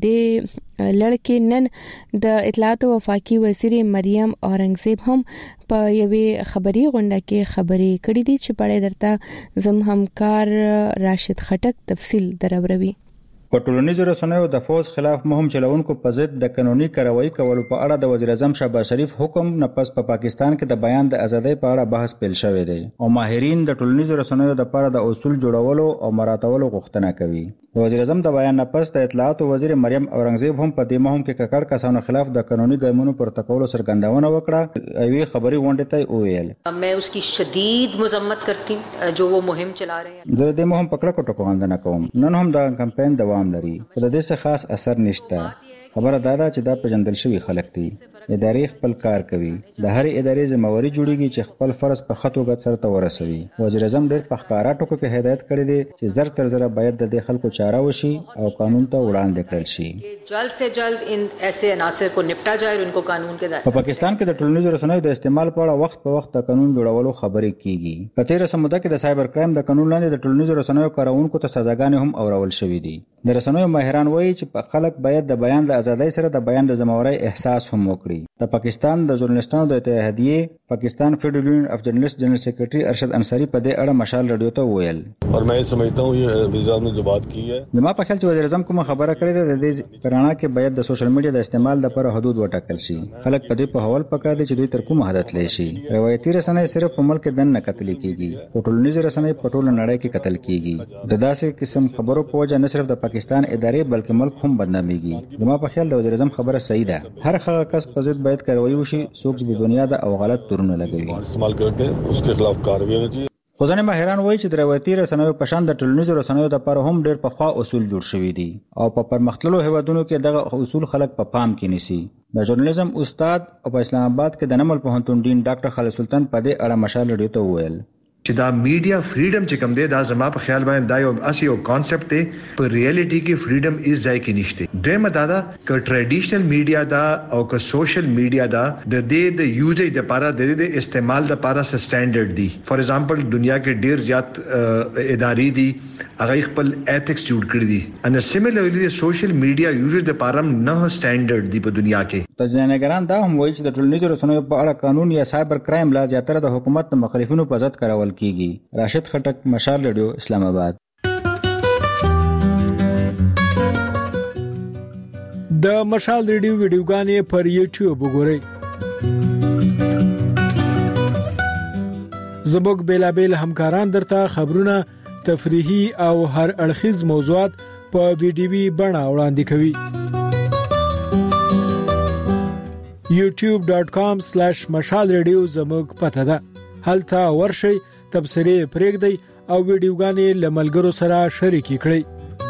Speaker 1: دې لړکې نن د اطلاعات او وفاقي وزیر مریم اورنګزیب هم په یوې خبري غونډه کې خبري کړې دي چې په اړه درته زم همکار راشد خټک تفصیل دروروي.
Speaker 3: په ټولنیزو رسنیو د فوز خلاف مهم چلوونکو په ضد د قانوني کارروایي کولو په اړه د وزیر اعظم شهباز شریف حکم نه پس په پاکستان کې د بیان د ازادۍ په اړه بحث پیل شوی دی او ماهرین د ټولنیزو رسنیو لپاره د اصول جوړولو او مراعاتولو غوښتنه کوي. د وزیر اعظم د بیان نه پس د اطلاعات وزیر مریم اورنګزیب هم په دې مهم کې ککړ کسانو خلاف د قانوني ګامونو پورته کولو څرګندونه وکړه. ایوي خبري غونډه ته وویل
Speaker 6: मैं उसकी शदीद मजम्मत करती हूं जो वो मुहिम चला रहे हैं.
Speaker 3: زه د مهم پکړه کوټه کوندنه کوم. نن هم د کمپاین دوام لري. په دې څه خاص اثر نشته. خبره دا ده چې دا پیژندل شوی خلک دي. ادارې خپل کار کوي. د هرې ادارې ذمہواری جوړیږي چې خپل فرض په خطو غت سره ورسوي. وزیر اعظم ډېر په ښکارا ټکو کې هدایت کړی دی چې زر تر زر باید د دې خلکو چاره وشي او قانون ته وړاندې کړل شي.
Speaker 6: جلد سے جلد ان ایسے عناصر کو نپٹا جائے اور ان کو قانون کے دائرے.
Speaker 3: په پاکستان کې د ټولنیزو رسنیو د استعمال په اړه وخت په وخت د قانون جوړولو خبرې کیږي. په تیر سموده کې د سایبر کرایم د قانون لاندې د ټولنیزو رسنیو کارونکو ته سزاګانې هم اورول شوې دي. د رسنیو ماهران وایي چې په خلک باید د بیان د ازادۍ سره د بیان د ذمہواری احساس هم وکړي. د پاکستان د ژورنالستانو د اتحادیې پاکستان فیډرل یونین اف جرنالست جنرل سیکریټری ارشد انصاری په دې اړه مشال رادیو ته وویل
Speaker 24: اور میں سمجھتا ہوں یہ وزیر اعظم نے جو بات کی ہے
Speaker 3: زما په خیال چې وزیر اعظم کومه خبره کړې ده د دې پرانا کې باید د سوشل میډیا د استعمال لپاره حدود وټاکل شي. خلک په دې په حوال پکار دي چې دوی تر کومه حد تللی شي. روایتي رسنۍ صرف په ملک دن نه کتل کیږي او ټولنیزې رسنۍ په ټوله نړۍ کې کتل کیږي. د داسې قسم خبرو په وجه نه صرف د پاکستان ادارې بلکې ملک هم بدناميږي. زما په خیال د وزیر اعظم خبره صحیح ده. هر هغه کس په ضد باید کاروایی وشي څوک چې بنیاد او غلط تورونه لګوي.
Speaker 24: استعمال کړي اس کے خلاف کاروایی ہوਣੀ چاہیے.
Speaker 3: خو ځینې ماهران وایي چې د روایتي رسنیو په شان د ټولنیزو رسنیو لپاره هم ډېر پخوا اصول جوړ شوي دي او په پرمختللو هیوادونو کې دغه اصول خلک په پام کې نیسي. د ژورنالیزم استاد او په اسلام آباد کې د نمل پوهنتون ډین ډاکټر خالد سلطان په دې اړه مشال رادیو ته وویل
Speaker 25: چې دا میډیا فریډم چې کوم دی دا زما په خیال باندې دا یو اسی یو کانسپټ دی. په ریالټي کې فریډم از ځای کې نشته. دمه دا ک ټریډیشنل میډیا دا او ک سوشل میډیا دا د دې د یوزیج د لپاره د دې د استعمال د لپاره سټانډرډ دي. فار ایگزامپل دنیا کې ډیر زیات ادارې دي هغه خپل ایتھکس جوړ کړی دي ان سیملرلی سوشل میډیا یوزیج د لپاره نه سټانډرډ دی په دنیا کې.
Speaker 3: تجزیه‌نګران دا هم وایي چې د ټولنیزو رسنیو په اړه قانون یا سایبر کرایم لا زیاتره د حکومت د مخالفینو په ضد کارول کیږي. راشد خټک، مشال ریډیو، اسلام آباد.
Speaker 4: د مشال ریډیو ویډیوګانې پر یوټیوب وګورئ. زموږ بیلابل همکاران درته خبرونه، تفریحي او هر اړخیز موضوعات په ویډیوي بڼه وړاندې کوي. youtube.com/mashalradio زموږ پته ده. هلته ورشئ، تبصرې پرېږدئ او ویډیوګانې له ملګرو سره شریکې کړئ.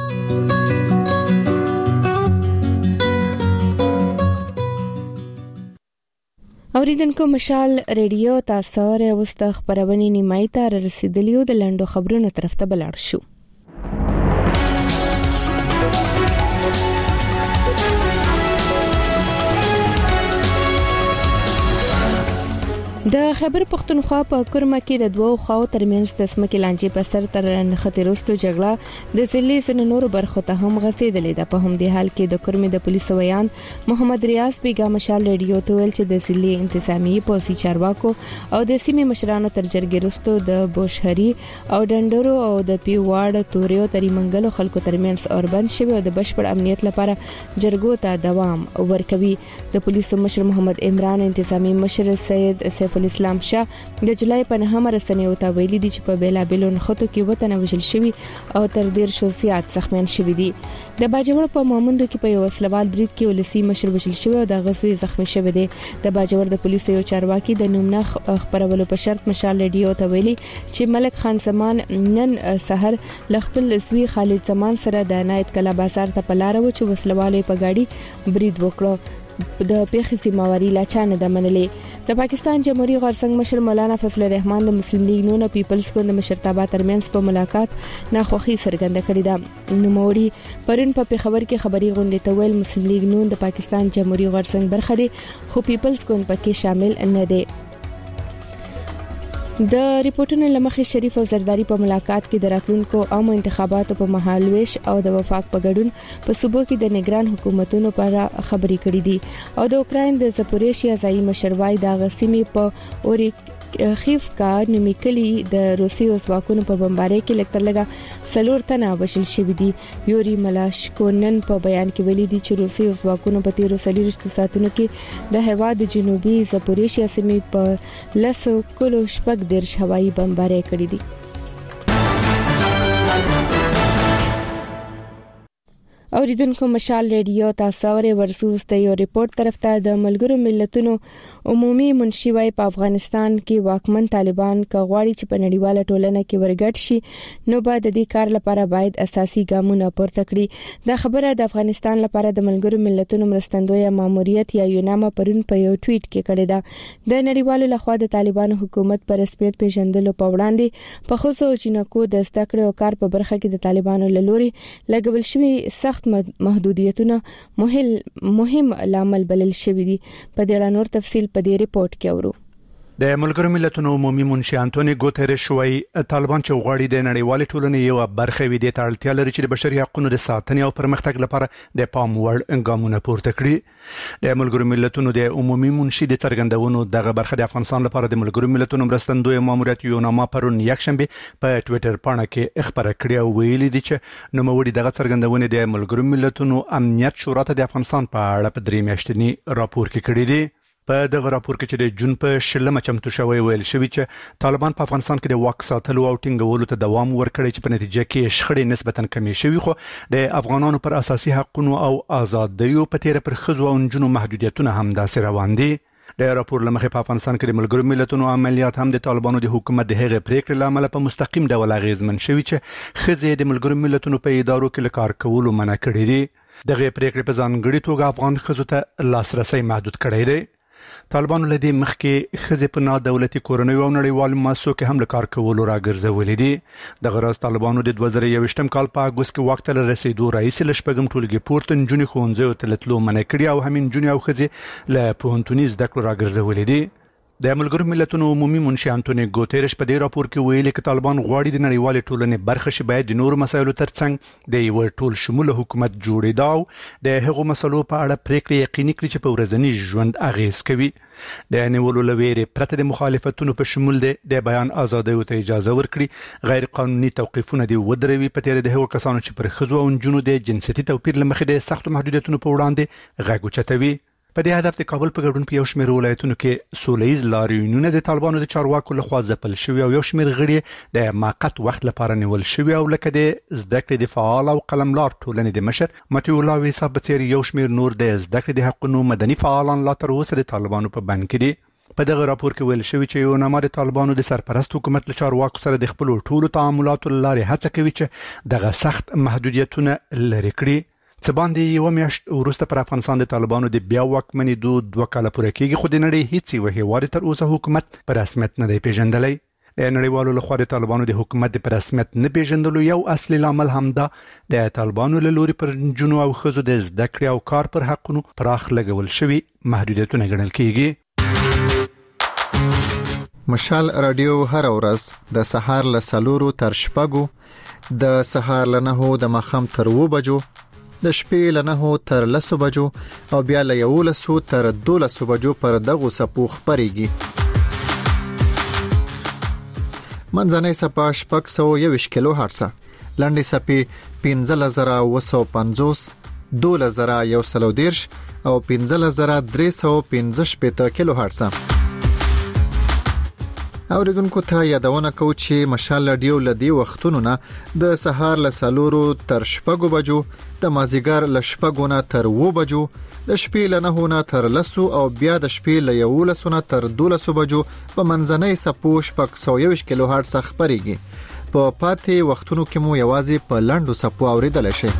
Speaker 1: اوریدونکو، مشال ریډیو تاسو سره وسته خبرونه نیمای ته رسیدلیو. د لندو خبرونو طرف ته بلار شو. د خیبر پختونخوا په کرمه کې د دوو خواو ترمنځ د سمکې لانجې په سر تر نښتې وروسته جګړه د ضلع ځینو نورو برخو ته هم غځېدلې ده. په همدې حال کې د کرمې د پولیسو ویان محمد ریاض بیګا مشال ریډیو ته ویل چې د ضلع انتظامی پولیسي چارواکو او د سیمې مشرانو تر جرګې وروسته د بوشهري او ډنډورو او د پیواړ توریو ترې منګلو خلکو ترمنځ اوربند شوی او د بشپړ امنیت لپاره جرګو ته دوام ورکوي. د پولیسو مشر محمد عمران، انتظامی مشر سید الاسلام شاه د جولای په 9 رسنیو ته ویلي دي چې په بیلابلو نخټو کې وطن وژل شوی او تر ډیر شو زیات زخمیان شوی دي. د باجوړ په ماموندو کې په یو وسلوال برید کې ولسی مشر وژل شوی او د غزوی زخمی شوی دی. د باجوړ د پولیسو یو چارواکي د نومنه خبرولو په شرط مشال ریډیو ته ویلي چې ملک خان زمان نن سحر لخپل زوی خالد زمان سره د عنایت کلا بازار ته په لار و چې وسلوالې په گاډي برید وکړو. د پیښې سیماواري لا چانه د منلې. د پاکستان جمهوریت غورځنګ مشر مولانا فضل الرحمن د مسلم لیگ نون پیپلز ګوند مشرتابه ترمنځ په ملاقات ناخوښي څرګنده کړې ده. نوموړي پرون په پیښور کې خبري غونډه ته ویل مسلم لیگ نون د پاکستان جمهوریت غورځنګ برخه دي خو پیپلز ګوند پکې شامل نه دي. د ریپورتونو لمخې شریف او زرداری په ملاقات کې د راتلونکو عامو انتخاباتو په مهال ویش او د وفاق په ګډون په صوبو کې د نگران حکومتونو پر خبري کړې دي او د اوکراین د زپوریشیا ځای مشروای د غسیمي په اوري خیف کا نمیکلی د روسي ځواکونو په بمبارۍ کې لکتر لګا سلور تنه وشل شوې دي. یوري ملاشکونن په بیان کې ویلي دي چې روسي ځواکونو په 13 ساعتونو کې د هوا د جنوبي زپوریشیا سیمې په لسو کلو شپږ درش هوایي بمبارۍ کړې دي. اوریدونکو، مشال ریډیو تاسو سره ورسوسته یو ریپورت طرف ته د ملګرو ملتونو عمومي منشي وايي په افغانستان کې واکمن طالبان کغواړي چې په نړیواله ټولنه کې ورګټ شي نو بعد د دې کار لپاره باید اساسي ګامونه پورته کړي. دا خبره د افغانستان لپاره د ملګرو ملتونو مرستندوی ماموریت یا یوناما پرون په یو ټویټ کې کړی دا. د نړیوالو لخوا د طالبانو حکومت پر رسمیت پیژندلو په وړاندې په خصوص او جنکو د زده کړې او کار په برخه کې د طالبانو لوري لګول شوی سخت محدودیتونه مهم لامل بلل شوی دي. په دې اړه نور تفصیل په دې ریپورت کې اورو.
Speaker 5: د ملګرو ملتونو عمومي منشي انټونی ګوتریش وايي طالبان چې غواړي د نړیوال ټولنې یو برخه وي د اړتیا لري چې د بشري حقوقو د ساتنې او پرمختګ لپاره د پام وړ ګامونه پورته کړي. د ملګرو ملتونو د عمومي منشي د څرګندونو دغه برخه د افغانستان لپاره د ملګرو ملتونو مرستندوی ماموریت یوناما پرون یکشنبه په ټوئیټر پاڼه کې خبره کړې او ویلي دي چې نوموړي دغه څرګندونه د ملګرو ملتونو امنیت شورا ته د افغانستان په اړه په 3 میاشتنی راپور کې کړی دی. په دغه راپور کې چې د جون په 16 چمتو شوی ویل شوی چې طالبان په افغانستان کې د واک ساتلو او ټینګولو ته دوام ورکړي چې په نتیجه کې شخړې نسبتاً کمې شوي خو د افغانانو پر اساسي حقوقو او آزادیو په تیر پر خزو او جنو محدودیتونه هم داسې روان دي. د راپور لمخې په افغانستان کې د ملګرو ملتونو عملیات هم د طالبانو د حکومت د هغې پریکړې لامل په مستقیم ډول اغیزمن شوي چې خزې د ملګرو ملتونو په ادارو کې کار کولو منع کړي دي. دغه پریکړې په ځانګړي توګه افغان خزو ته لاسرسي محدود کړی دی. طالبانو له دې مخکې خزې په نادولتي کورنیو او نړیوالو مؤسسو کې هم له کار کولو راګرځولې دي د غراس طالبانو د 2021 کال په اگست کې وخت له رسیدو رئیس لشپګم ټولګي پورته نجونې ښوونځیو ته تللو منع کړي او همین نجونې او خزې له پوهنتوني زده کړو راګرځولې دي د ملګرو ملتونو عمومي منشي انټونیو ګوتيرش په دې راپور کې ویلي چې طالبان غواړي د نړیوالې ټولنې برخه شي باید د نورو مسایلو ترڅنګ د یو ټول شموله حکومت جوړې دا د هغو مسلو په اړه پریکړې یقیني کړي چې په ورځني ژوند اغیز کوي د نیولو لویرې پرته د مخالفتونو په شمول د بیان ازادۍ ته اجازه ورکړي غیر قانوني توقيفونه دی ودروي په تیر د هغو کسانو چې پر خزو او جنونو د جنسيتي توپیر لمخې د سخت محدودیتونو په وړاندې غږ اوچتوي په دې هدف د کابل په ګډون په یو شمېر ولایتونو کې سولهییز لاریونونه د طالبانو د چارواکو لخوا ځپل شوي او یو شمېر غړي د موقت وخت لپاره نیول شوي او لکه د زده کړې د فعال او قلملار ټولنې د مشر متي الله ویسا په څیر یو شمېر نور د زده کړې د حقوقو مدني فعالان لا تر اوسه د طالبانو په بند کې دي په دغه راپور کې ویل شوی چې یو نامه د طالبانو د سرپرست حکومت له چارواکو سره د خپل ټولو تعاملاتو لارې هڅه کوي چې دغه سخت محدودیتونه لرې کړي څه باندې یو میاشت وروسته پر افغانستان د طالبانو د بیا واکمنېدو 2 کاله پوره کېږي خو د نړۍ هیڅ یو هیواد تر اوسه حکومت په رسمیت نه دی پیژندلی د نړیوالو لخوا د طالبانو د حکومت د رسمیت نه پیژندلو یو اصلي لامل همدا د طالبانو له لوري پر جنونو او ښځو د زده کړې او کار پر حقونو پراخ لګول شوي محدودیتونه ګڼل کېږي
Speaker 11: مشال رادیو هر ورځ د سهار له 4 تر 6 د سهار له 9 د ماخام تر 2 بجو د شپې له 9 تر 10 بجو او بیا له 11 تر 12 بجو پر دغه سپو خبريږي منځنۍ سپا شپږ 120 کیلو هرتز لنډي سپي 15950 12110 او 15315 کیلو هرتز اوریدونکو ته یادونه کوم چې مشال رادیو لدی وختونو نه د سهار له 4 تر 6 بجو د مازیګر له 6 نه تر 2 بجو د شپې له 9 نه تر 10 او بیا د شپې له 11 نه تر 12 بجو په منځنۍ سپو 120 کیلو هرتز خبريږي په پاتې وختونو کې مو یوازې په لاندو سپو اوریدل شي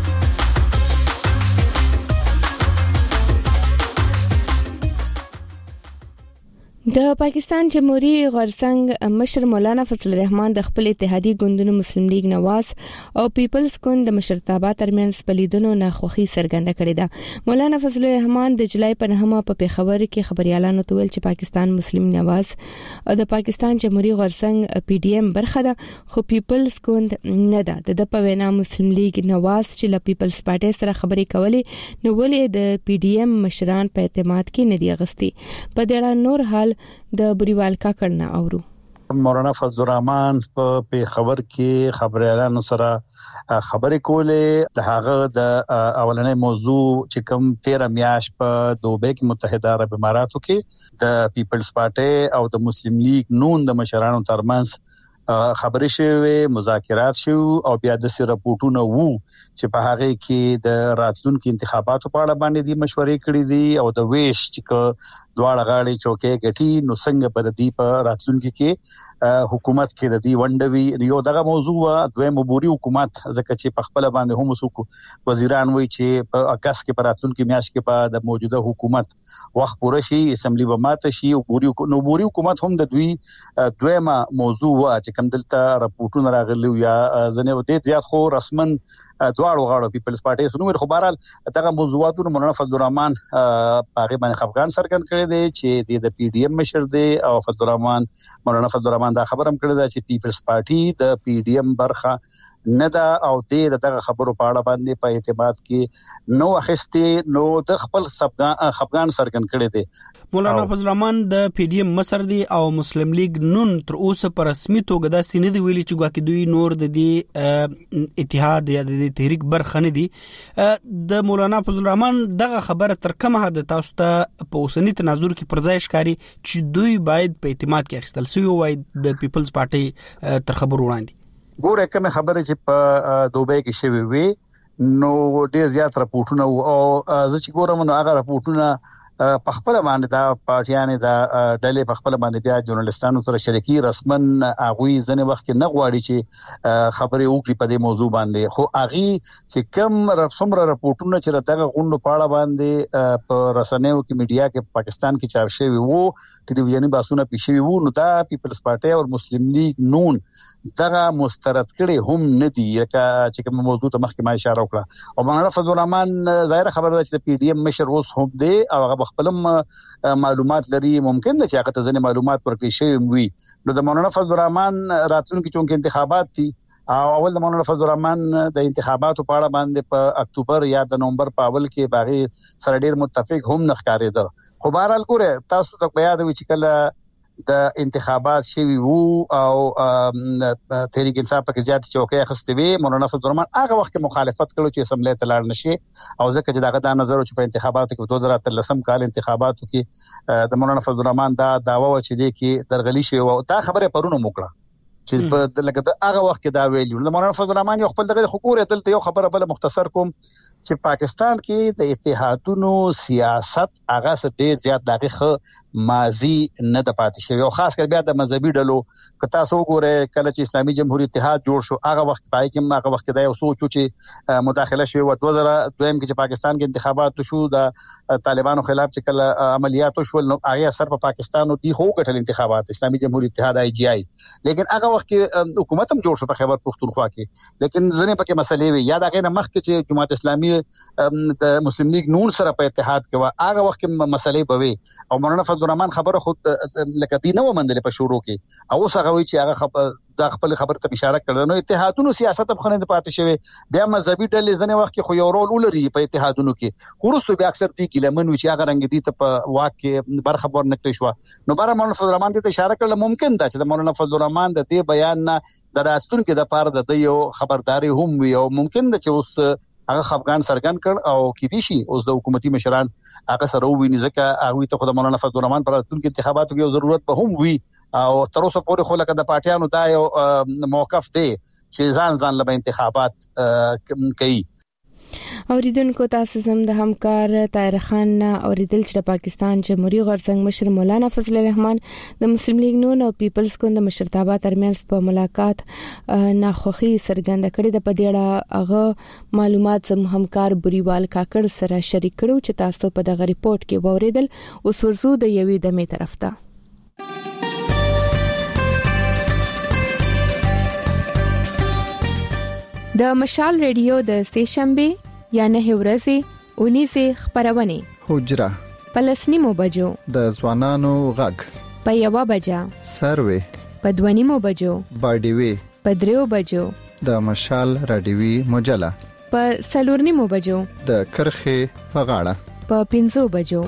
Speaker 1: د پاکستان جمهوریت غورځنګ مشر مولانا فضل الرحمن د خپل اتحادیه ګوندونو مسلم لیگ نواز او پیپلز ګوند د مشرتابه ترمنځ پلیدونو ناخوخي څرګنده کړې ده مولانا فضل الرحمن د جولای په 9 په پیښور کې خبريالانو ته ویل چې پاکستان مسلم نواز او د پاکستان جمهوریت غورځنګ پی ډی ایم برخه ده خو پیپلز ګوند نه ده د په وینا مسلم لیگ نواز چې له پیپلز پارټي سره خبرې کولې نو ولې د پی ډی ایم مشران په اعتماد کې نه دی غستي په دې نور حال د بریوال کا کړنا اورو
Speaker 7: مولانا فضل الرحمن په خبر کې خبريالانو سره خبرې کولې د هغه د اولنې موضوع چې کوم 13 میاش په دوبه کې متحده عرب اماراتو کې د پیپلز پارټي او د مسلم لیگ نون د مشرانو ترمنځ خبرې شوې مذاکرات شو او بیا د سره راپورټونه وو چې په هغه کې د راتلونکو انتخاباتو په اړه باندې د مشورې کړې دي او د ویش چې دواړه غاړي چوکې غټي نو څنګه په دې په راتلونکو کې حکومت کې د دې وندوي یو دغه موضوع دوی مبوري حکومت ځکه چې په خپل باندې هم وسوک وزیران وایي چې په اگست کې په راتلونکو میاشت کې په د موجوده حکومت وخت پوره شي اسمبلی به ماته شي او بوري حکومت هم د دوی دویمه موضوع چې کوم دلته راپورټونه راغلي یا ځنه ودې زیات خو رسمن دواړو غاړو پیپلز پارټي سنومر خو بهرحال دغه موضوعاتونو مولانا فضل الرحمن هغه باندې خفقان څرګند کړی دی چې د پی ډی ایم مشر دی او فضل الرحمن مولانا فضل الرحمن دا خبرم کړی دی چې پیپلز پارټي د پی ډی ایم برخه نه دا او دغه خبرو په اړه باندې په اعتماد کې نو اخستي نو د خپل خفقان څرګند کړی دی
Speaker 21: مولانا فضل الرحمن د پی ډی ایم مشر دی او مسلم لیگ نون تر اوسه پر رسمي توګه دا سینې دی ویلي چې ګواکې دوی نور د دې اتحاد یا د تحریک برخه نه دي د مولانا فضل الرحمن دغه خبره تر کومه حد تاسو ته په اوسنی تناظر کې پرځای ښکاری چې دوی باید په اعتماد کې اخیستل شي وای د پیپلز پارټي تر خبر وړاندې
Speaker 7: ګوره کومه خبره چې په دوبه کې شوی وي نو ډیر زیات راپورټونه او زه چې ګورم نو هغه راپورټونه په خپل باندې دا پارټیانې دا ډلې په خپل باندې بیا ژورنالیستانو سره شریکي رسمن اغوي ځنه وخت کې نه غواړي چې خبرې وکړي په دې موضوع باندې خو اغي چې کم څومره راپورټونه چې دغه غونډو په اړه باندې په رسنیو کې میډیا کې پاکستان کې چاپ شوی وو ټلویزیونی باسونه پیښوي وو نو دا پیپلز پارټي او مسلم لیگ نون دغه مسترد کړي هم نه دي چې کوم موضوع ته مخکې ما اشاره وکړه او مولانا فضل الرحمن ظاهر خبره ده چې د پی ډی ایم مشر اوس هم دی او هغه خپل معلومات لري ممکن ده چې هغه ته ځنې معلومات ورکړي شي وي نو د مولانا فضل الرحمن راتلونکي چونکه انتخابات دي او اول د مولانا فضل الرحمن د انتخاباتو په اړه باندې په اکتوبر یا د نومبر په اول کې باغی سره ډیر متفق هم نه ښکارېده خو بهرحال ګوره تاسو ته بیا د چې کله د انتخابات شوی وو او تحریک انصاف په زیات چوکۍ اخستې وي مولانا فضل الرحمن هغه وخت مخالفت کړو چې اسمبلی ته لاړ نشي او ځکه چې دغه د نظر چې په انتخاباتو کې 2013 کال انتخاباتو کې د مولانا فضل الرحمن دا داوا و چې د کې درغلي شي او دا خبره پرونه موکړه چې په لکه د هغه وخت کې دا ویلو مولانا فضل الرحمن یو خپل دغه حکومت دلته یو خبره بل مختصر کوم چې پاکستان کې د اتحادونو سیاست هغه څه ډیر زیات دغه ماضي نه د پاتې شوی او خاص کر بیا د مذهبي ډلو که تاسو وګورئ کله چې اسلامي جمهوریت اتحاد جوړ شو هغه وخت پای کې هغه وخت دا یو سوچو چې مداخله شوی و 2002 کې چې پاکستان کې انتخابات شو د طالبانو خلاف چې کله عملیات شول نو هغه اثر په پاکستان او دی هو کټل انتخابات اسلامي جمهوریت اتحاد آی جی آی لیکن هغه وخت کې حکومت هم جوړ شو په خیبر پختونخوا کې لیکن ځنه پکې مسلې وي یاد هغه مخکې چې جماعت اسلامي د مسلم لیگ نون سره په اتحاد کې هغه وخت کې مسلې بوي او مولانا فضل الرحمن خبره خود لکه دي نو مندل په شروع کې او څنګه وی چې هغه د خپل خبر ته اشاره کړل نو اتحادونو سیاست په خنه پاتې شوی بیا مذهبي ډلې ځنه وخت کې خو یو رول ولري په اتحادونو کې خورسو بیا اکثر دي ګلمن وی چې هغه رنګ دي ته په واقع برخه ور نکړي شو نو بار مولانا فضل الرحمن ته اشاره کړل ممکن ده چې مولانا فضل الرحمن د دې بیان نه د راستون کې د پاره د یو خبرداري هم وي او ممکن ده چې اوس هغه خفقان سرګن کړ او کې دي شي اوس د حکومتي مشران هغه سره ویني ځکه هغه ته خدای مولانا فضل الرحمن پر راتلونکي انتخاباتو کې ضرورت به هم وي او تر اوسه پورې خو لکه د پارټیانو دا یو موقف دی چې ځان له انتخابات کوي
Speaker 1: اوریدونکو تاسو زم د همکار طاهر خان اوریدل چې د پاکستان جمهوریت غورځنګ مشر مولانا فضل الرحمن د مسلم لیگ نون او پیپلز ګوند د مشرتابه ترمنځ په ملاقات ناخوخي سرګند کړي د پدېړه هغه معلومات زم همکار بریوال کاکړ سره شریک کړو چې تاسو په دغه ریپورت کې ووریدل اوس ورزو د یوې دمه طرف ته د مشال ریډیو د سېشنبه یا نه ورځې 19 خبرونه
Speaker 11: حجره
Speaker 1: پلسنیمو بجو
Speaker 11: د ځوانانو غږ
Speaker 1: په یوه بجا
Speaker 11: سروي
Speaker 1: په دوانیمو بجو
Speaker 11: باډیوي
Speaker 1: په دریو بجو
Speaker 11: د مشال رادیوي مجله
Speaker 1: په سلورنیمو بجو
Speaker 11: د کرخه په غاړه
Speaker 1: په 5 بجو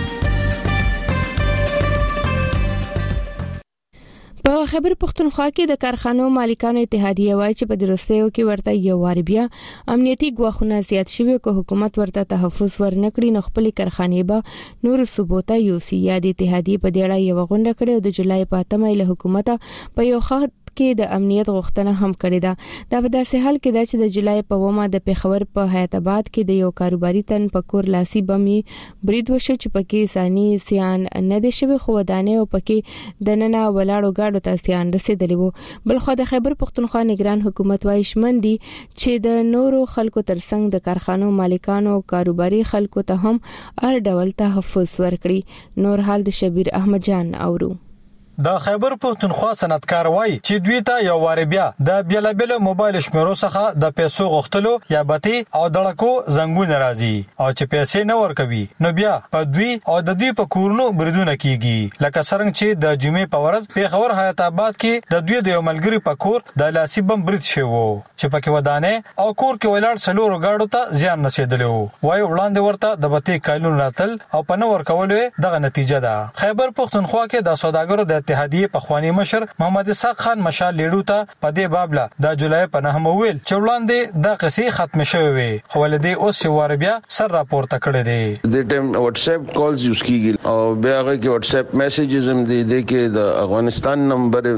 Speaker 1: په خیبر پختونخوا کې د کارخانو مالکانو اتحادیه وایي چې په درستیو کې ورته یو وار بیا امنیتي ګواښونه زیات شوي که حکومت ورته تحفظ ورنکړي نو خپل کارخانې به نور ثبوته یوسي یا د اتحادیه په ډیره یو غونډه کړې او د جولای په 8 له حکومت په یو خط کې د امنیت غوښتنه هم کړې ده دا په داسې حال کې ده چې د جولای په ومه د پیښور په حیات آباد کې د یو کاروباري تن په کور لاسي بمي برید وشو چې پکې ثاني سیان نه دي شوی خو ودانې او پکې د نننه ولاړو گاډو ته سیان رسیدلی وو بل خو د خیبر پختونخوا نگران حکومت وايي شمندي چې د نورو خلکو ترڅنګ د کارخانو مالکانو او کاروباري خلکو ته هم هر ډول تحفظ ورکړي نور حال د شبیر احمد جان اورو
Speaker 8: د خیبر پختونخوا صنعتکار وای چې دوی ته یو وار بیا د بیلابل موبایل شمیرو څخه د پیسو غوښتلو یا بتی او دړکو زنګونه راځي او چې پیسې نه ورکوي نو بیا په دوی او د دوی په کورونو بریدونه کیږي لکه څنګه چې د جمعې په ورځ پیښور حیات آباد کې د دوی د یو ملګری په کور د لاسي بم برید شوی چې پکې ودانې او کور کې ولاړ څلورو گاډو ته زیان رسیدلی وای وړاندې ورته د بتی کایلون راتل او په نور کولو دغه نتیجه ده خیبر پختونخوا کې د سوداګرو د اتحادیه پخوانی مشر محمد اسحاق خان مشال لیډو ته په دې بابله د جولای په 9 ویل چې وړاندې د قصې ختم شوې وي خو ولدي اوس واربیا سر راپورته کړی دی
Speaker 9: د ټیم واتس اپ کالز یوز کیږي او بیا هغه کې واتس اپ میسجز هم دي کې د افغانستان نمبر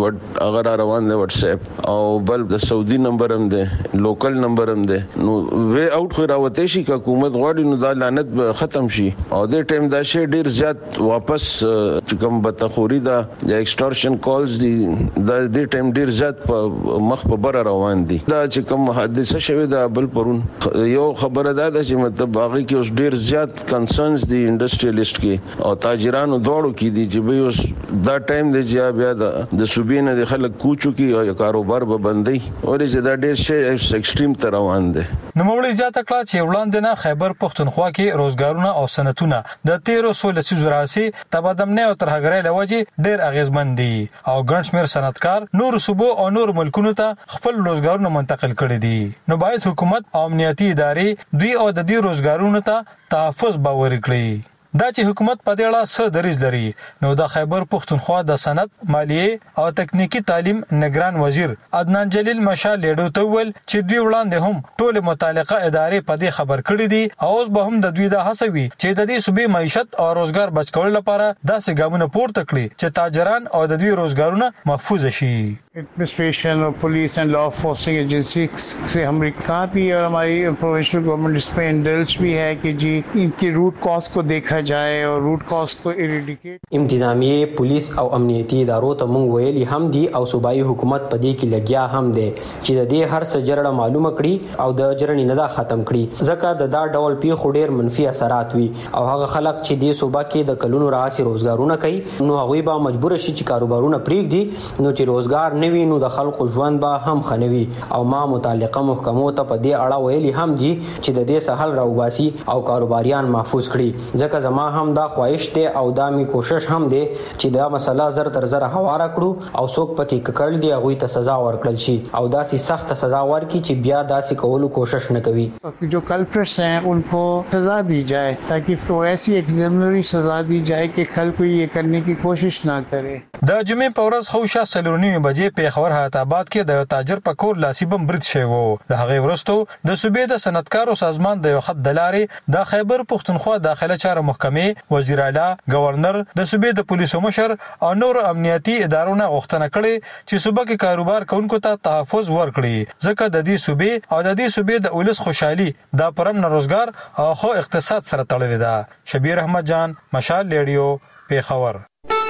Speaker 9: اگر روان دی واتس اپ او بل د سعودي نمبر هم دی لوکل نمبر هم دی نو وی اوټ خو راوته شي حکومت غواړي نو دا لعنت ختم شي او د ټیم دا شی ډیر زیات واپس کوم بتخوري دا ایکسټورشن کالز دي د دې ټیم ډیر زیات په مخ په بر روان دي دا چې کوم حادثه شوه دا بل پرون یو خبره ده چې مطلب باغی کې اوس ډیر زیات کنسرنز دي انډستریالیست کې او تاجرانو دوړو کې دي چې به اوس دا ټایم دی چې بیا د صوبې نه د خلک کوچو کې او کاروبار به بندي او چې دا ډیر شي ایکسټریم تر روان دي
Speaker 8: نو مولوی زیاته کړه چې وړاندې نه خیبر پښتونخوا کې روزګارونه او صنعتونه د 1316 راسي تبادمنه او ترهګرۍ لوجه ډیر اغیزمن دي او ګڼ شمېر صنعتکار نور صوبو او نور ملکونو ته خپل روزګارونه منتقل کړي دي نو باید حکومت او امنیتي ادارې دوی او د دې روزګارونو ته تحفظ باور کړي دا چې حکومت په دې اړه څه دریځ لري نو د خیبر پښتونخوا د صنعت مالیه او تکنیکی تعلیم نگران وزیر عدنان جلیل مشال لیډو ته ویل چې دوی وړاندې هم ټول متعلقه ادارې په دې خبر کړي دي او اوس به هم د دوی د هڅوي چې د دې صوبې معیشت او روزګار بچ کولو لپاره داسې ګامونه پورته کړي چې تاجران او د دوی روزګارونه محفوظ شي
Speaker 10: एडमिनिस्ट्रेशन और police and law enforcing agency से हम कहा भी और हमारी प्रोविंशियल गवर्नमेंट इस पर इंडल्ज भी है कि जी इनकी रूट कॉज को देखा जाए और रूट कॉज को इरेडिकेट
Speaker 13: इंतजामिया पुलिस और अमनियती इदारों ته مونږ ویلي هم دي او صوبایي حکومت په دې کې لګیا هم دي چې د دې هر څه جرړه معلومه کړي او د جرړې نه دا ختم کړي ځکه د دا ډول پیښو ډېر منفي اثرات وي او هغه خلک چې د صوبا کې د کلونو راځي روزګارونه کوي نو هغه به مجبور شي چې کاروبارونه پریږدي نو چې روزګار نو د خلکو ژوند به هم خنوي او ما متعلقه محکمو ته په دې اړه ویلي هم دي چې د دې سهل راوباسي او کاروباریان محفوظ کړي ځکه زما هم دا خواهش ته او دا می کوشش هم دي چې دا مسله زر تر زر هواره کړو او څوک پکې ککړ دي هغه ته سزا ورکړل شي او داسې سخت سزا ورکړي چې بیا داسې کولو کوشش نه کوي
Speaker 10: जो कल्प्रिट्स हैं उनको सजा दी जाए ताकि ऐसी एग्जाम्पलरी सजा दी जाए कि कल कोई ये करने की कोशिश ना करे
Speaker 8: د جمعې په ورځ خوشا سلورنی بجې په خبر حیات آباد کې د تاجر په کور لاسي بم برید شوی وو د هغه ورستو د صوبې د صنعتکارو سازمان د یو خط دلارې د خیبر پښتونخوا داخله چارو محکمې وزیر اعلی گورنر د صوبې د پولیسو مشر او نور امنیتي ادارونو غوښتنه کړې چې صوبه کې کاروبار کوونکو ته تحفظ ورکړي ځکه د دې صوبې او د دې صوبې د ولس خوشحالي د پرم روزګار او خو اقتصاد سره تړلې ده شبیر احمد جان مشال ریډیو په خبر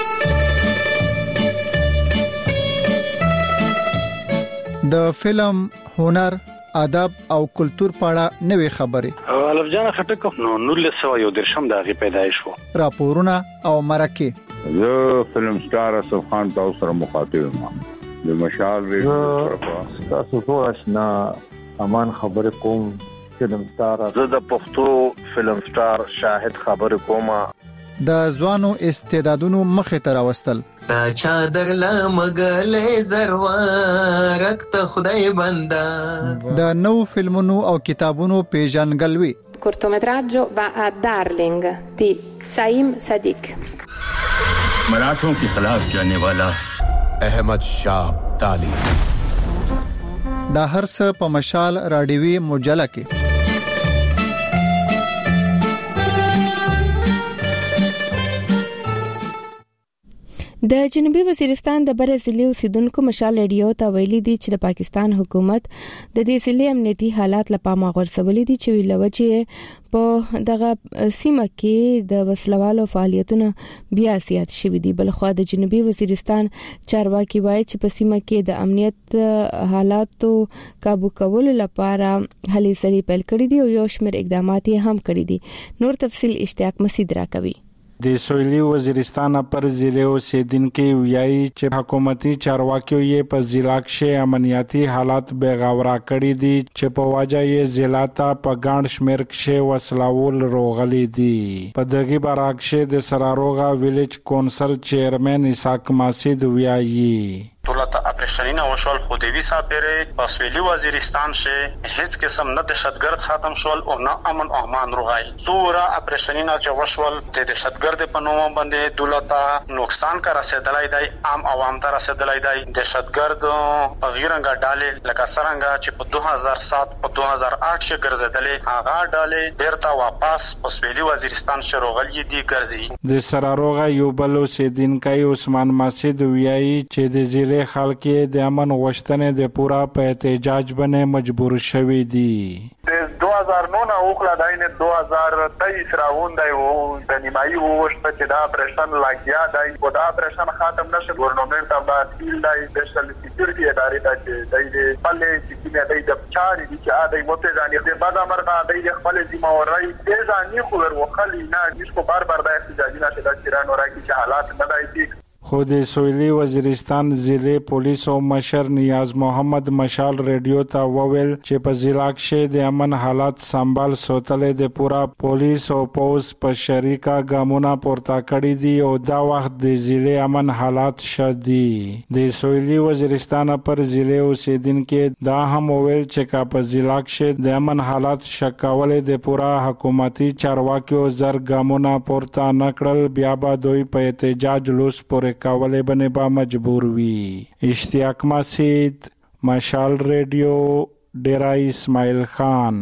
Speaker 11: د فلم هنر ادب او کلچر په اړه نوې خبرې
Speaker 14: الف جان خټک نو 1913 د هغه پیدایش وو
Speaker 11: راپورونه او مرکه
Speaker 15: زه فلم سٹار اسف خان تاسو سره مخاطب یم د مشال ریډیو
Speaker 26: تاسو ټول آشنا امان خبر کوم فلم سٹار
Speaker 15: زه د پښتو فلم سٹار شاهد خبر کوم
Speaker 11: د ځوانو استعدادونو مخه ته راوستل
Speaker 27: تا چادر لمغلې زروارک ته خدای بندا
Speaker 11: د نو فلمونو او کتابونو پیژنګلوي
Speaker 28: cortometraggio va a Darling di Saim Sadiq
Speaker 29: मराठों के खिलाफ जाने वाला अहमद शाह ताली
Speaker 11: دا هر څه په مشال رادیوي مجله کې
Speaker 1: د جنوبي وزیرستان د برازیلي اوسیدونکو مشال ریډیو ته ویلي دي چې د پاکستان حکومت د دې سیلې امنیتي حالات لپاره غورځولي دي چې ویلوچې په دغه سیمه کې د وسلوالو فعالیتونه بیا زیات شوي دي بلخو د جنوبي وزیرستان چارواکي وایي چې په سیمه کې د امنیت حالاتو काबू کولو لپاره هلې سلې پیل کړې دي او یو شمېر اقدامات هم کړي دي نور تفصيل اشتیاق مسعود راکوي
Speaker 30: د سویلي وزیرستان پر ضلع اوسیدونکو ویایي چې حکومتي چارواکیو یې په ضلع کې امنیتي حالات بغاورا کړی دي چې په واجه یې ضلع ته په ګڼ شمېر کې وسلوال روغلي دي په دغه برعکس د سراروغا ویلیج کونسل چیرمن اسحاق ماسید ویایي
Speaker 31: ټول ته
Speaker 14: اپریشنونه وشول خو د ویسا پیره په سویلي وزیرستان شه هیڅ قسم نه دهشتګرد ختم شول او نه امن او امان روغای څوره اپریشنونه چې وشول د دهشتګرد په نوم باندې دولت نقصان کا رسیدلای دی عام عوام ته رسیدلای دی دهشتګرد په غیرنګ ډالې لکه څنګه چې په 2007 په 2008 کې ګرځیدلې هغه ډالې بیرته واپس په سویلي وزیرستان شروغلې دي ګرځي
Speaker 30: د سراروغه یو بل اوسیدونکو عثمان ماسید ویایي چې د ضلع خلک د امن غوښتنې د پورا په احتجاج باندې مجبور شوي دي.
Speaker 2: 2009 اوکلا داینه 2023 راوندای وو د نیمایي وشته چې دا اپریشن لاګیا دی او دا اپریشن ختم نشه ګورنمنت باندې فیل دی سپیشل سکیورټي ادارې ته چې دای خپل چې دای د چاري چې دای مته ځانې د بعد امرګه دای خپل ذمہ واری دې ځانې خو ورخلی نه نشو بار د احتجاجي نه چې د چیرانو راکې چې حالات نه دی
Speaker 30: خو د سویلي وزیرستان ضلع پولیس او مشر نیاز محمد مشال ریډیو ته وویل چې په ضلع کې د امن حالات سنبال ساتلې د پورا پولیس او پوز په شریکا ګامونه پورته کړی دي او دا وخت د ضلع امن حالات شدي. د سویلي وزیرستان پر ضلع اوسیدونکو دا هم وویل چې کا په ضلع کې د امن حالات شکولې د پورا حکومتي چارواکیو زر ګامونه پورته نکړل بیا به دوی په احتجاج لوس پورې کولې باندې با مجبور وي. اشتیاق مسید مشال ریډیو ډیرا اسماعیل خان.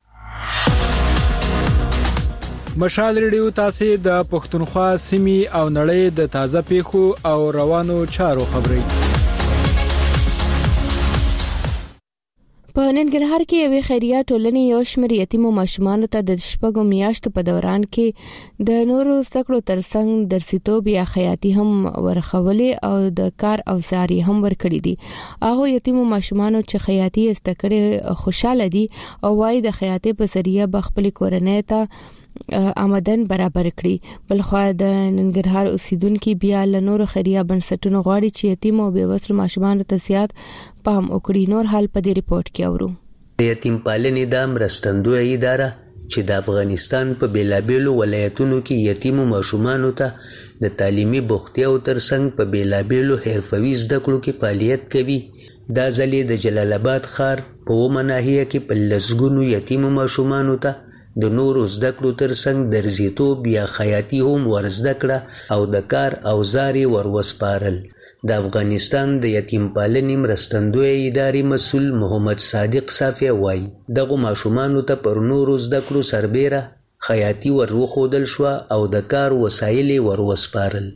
Speaker 4: مشال ریډیو تاسو د پښتونخوا سیمې او نړۍ د تازه پیښو او روانو چارو خبري.
Speaker 1: په ننګرهار کې یوې خیریه ټولنې یو شمېر یتیمو ماشومانو ته د شپږو میاشتو په دوران کې د نورو سکړو ترڅنګ درسیتوب یا خیاطي هم ورخولې او د کار اوزار هم ورکړي دي. هغه یتیمو ماشومانو چې خیاطي زده کړې خوشاله دي او وايي د خیاطي په ذریعہ بخپل کورنۍ ته آمدن برابر کړي. بلخو د ننګرهار اوسیدونکو بیا له نورو خیریه بنسټونو غواړي چې یتیم او بیوسو ماشومانو ته زیات پام وکړي. نور حال په دې ریپورت کې اورو.
Speaker 6: د یتیم پالنې د مرستندوی اداره چې د افغانستان په بیلابیلو ولایتونو کې یتیمو ماشومانو ته د تعلیمي بوختیاو ترڅنګ په بیلابیلو حرفوي زده کړو کې فعالیت کوي. دا ځلې د جلال آباد ښار په ومه ناحیه کې په لسګونو یتیمو ماشومانو ته د نورو زده کړو ترڅنګ درزیتوب یا خیاطي هم ورزده کړه او د کار اوزار یې وروسپارل. د افغانستان د یتیم پالنې مرستندوی ادارې مسؤل محمد صادق صافی وایي دغه ماشومانو ته پر نورو زده کړو سربیره خیاطي وروښودل شو او د کار وسایل یې وروسپارل.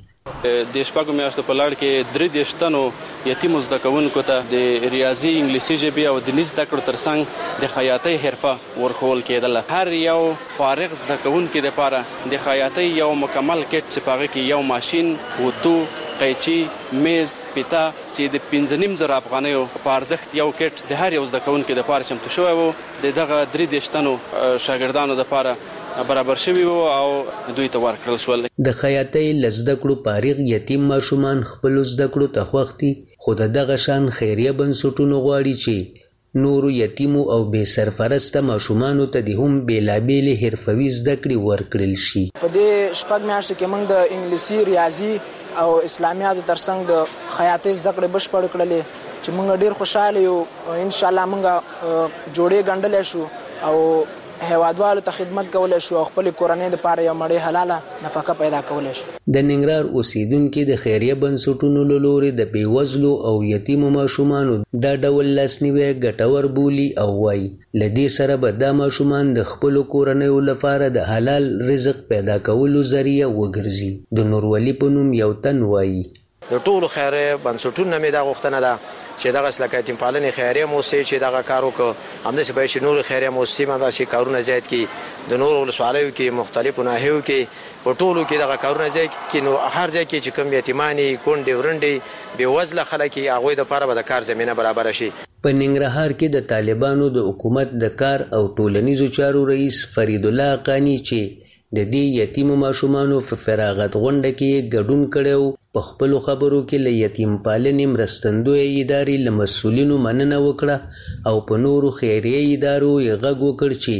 Speaker 12: د شپږو میاشتو په لړ کې 3 تنو یتیمو زده کوونکو ته د ریاضي انګلیسي ژبې او دیني زده کړو ترڅنګ د خیاطۍ حرفه ورښول کېدله. هر یو فارغ زده کوونکي لپاره د خیاطۍ یو مکمل کټ چې په هغه کې یو ماشین وتو قیچي میز پیتا چې د 15,000 افغانیو په ارزښت یو کټ د هر یو زده کوونکي لپاره چمتو شوی وو. دغه 3 تنو شاګردانو لپاره برابر شوی وو او دوی ته ورکړل شول.
Speaker 6: د خیاطۍ لزده کړو فارغ یتیم ماشومان خپل زده کړو ته خوښتي خو دغه شان خیریه بنسټونو غواړي چې نورو یتیمو او بې سرپرسته ماشومانو ته د هم بیلابېلې حرفوي زده کړې ورکړل شي.
Speaker 16: په دې شپږ میاشتو کې موږ د انګلیسي ریاضي او اسلامیاتو ترڅنګ د خیاطۍ زده کړې بشپړ کړلې چې موږ ډیر خوشاله یو. ان شاء الله موږ جوړې ګڼلې شو او هیوادوالو ته خدمت کولای شو او خپل کورنۍ لپاره یو مړی حلاله نفقه پیدا کولای شو.
Speaker 6: د ننګرهار اوسیدونکو د خیریه بنسټونو له لوري د بیوزلو او یتیمو ماشومانو دا ډول لاسنیوي ګټور بولي او وایي لدې سره به دا ماشومان د خپل کورنۍ لپاره د حلال رزق پیدا کولو ذریعہ وګرځي. د نورولي په نوم یو تن وایي
Speaker 17: د ټولو خیریه بنسټونو مې دا غوښتنه ده چې دغه سلکه یتیم پالنې خیریه موسسې چې دغه کار وکړو همداسې باید چې نور خیریه موسسې هم داسې کارونه زیات کړي. د نورو ولسوالیو کې مختلفو ناحیو کې په ټولو کې دغه کارونه زیات کړي. نو هر ځای کې چې کوم یتیمانې کونډې ورنډې بېوزله خلک یې هغوی دپاره به د کار زمینه برابره شي.
Speaker 6: په ننګرهار کې د طالبانو د حکومت د کار او ټولنیزو چارو رئیس فرید الله قانی چې د دې یتیمو ماشومانو په فراغت غونډه کې ګډون کړو په خپل خبرو کې له یتیم پالنې مرستندوی ادارې له مسؤلینو مننه وکړه او په نورو خیریه ادارو یې غږ وکړ چې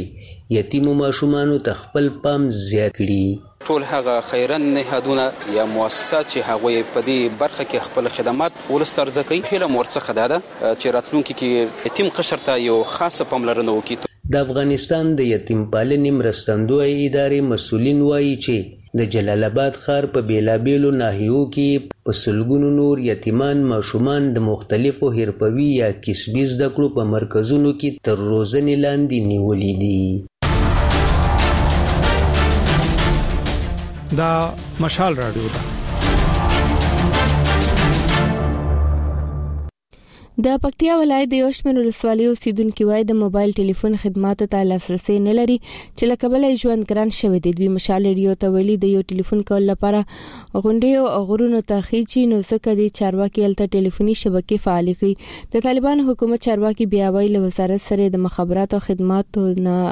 Speaker 6: یتیمو ماشومانو ته خپل پام زیات کړي.
Speaker 12: ټول هغه خیرن نهادونه یا مؤسسات چې هغوی په دې برخه کې خپل خدمات ولسترزه کوي هیله مرڅخه ده چې راتلونکي کې یتیم قشر ته یو خاصه پاملرنه وکړي.
Speaker 6: د افغانستان د یتیم پالنې مرستندوی ادارې مسؤلین وایي چې د جلال آباد ښار په بیلابیلو ناحیو کې په سلګونو نور یتیمان ماشومان د مختلفو حرفوي یا کسبي زده کړو په مرکزونو کې تر روزنې لاندې نیولي دي.
Speaker 4: دا مشال رادیو ده.
Speaker 1: د پکتیا ولایت د یوشمن ولسوالۍ اوسیدونکو وای د موبایل ټلیفون خدماتو ته لاسرسي نه لري چې لکبل ژوند ګران شوی دی. دوی مشال ریډیو ته ویلي د یو ټلیفون کول لپاره غونډې او غرونو ته خېچي نو څخه د چارواکي الته ټلیفوني شبکې فعال کړي. د طالبان حکومت چارواکي بیا ویل وزارت سره د مخابراتو خدماتو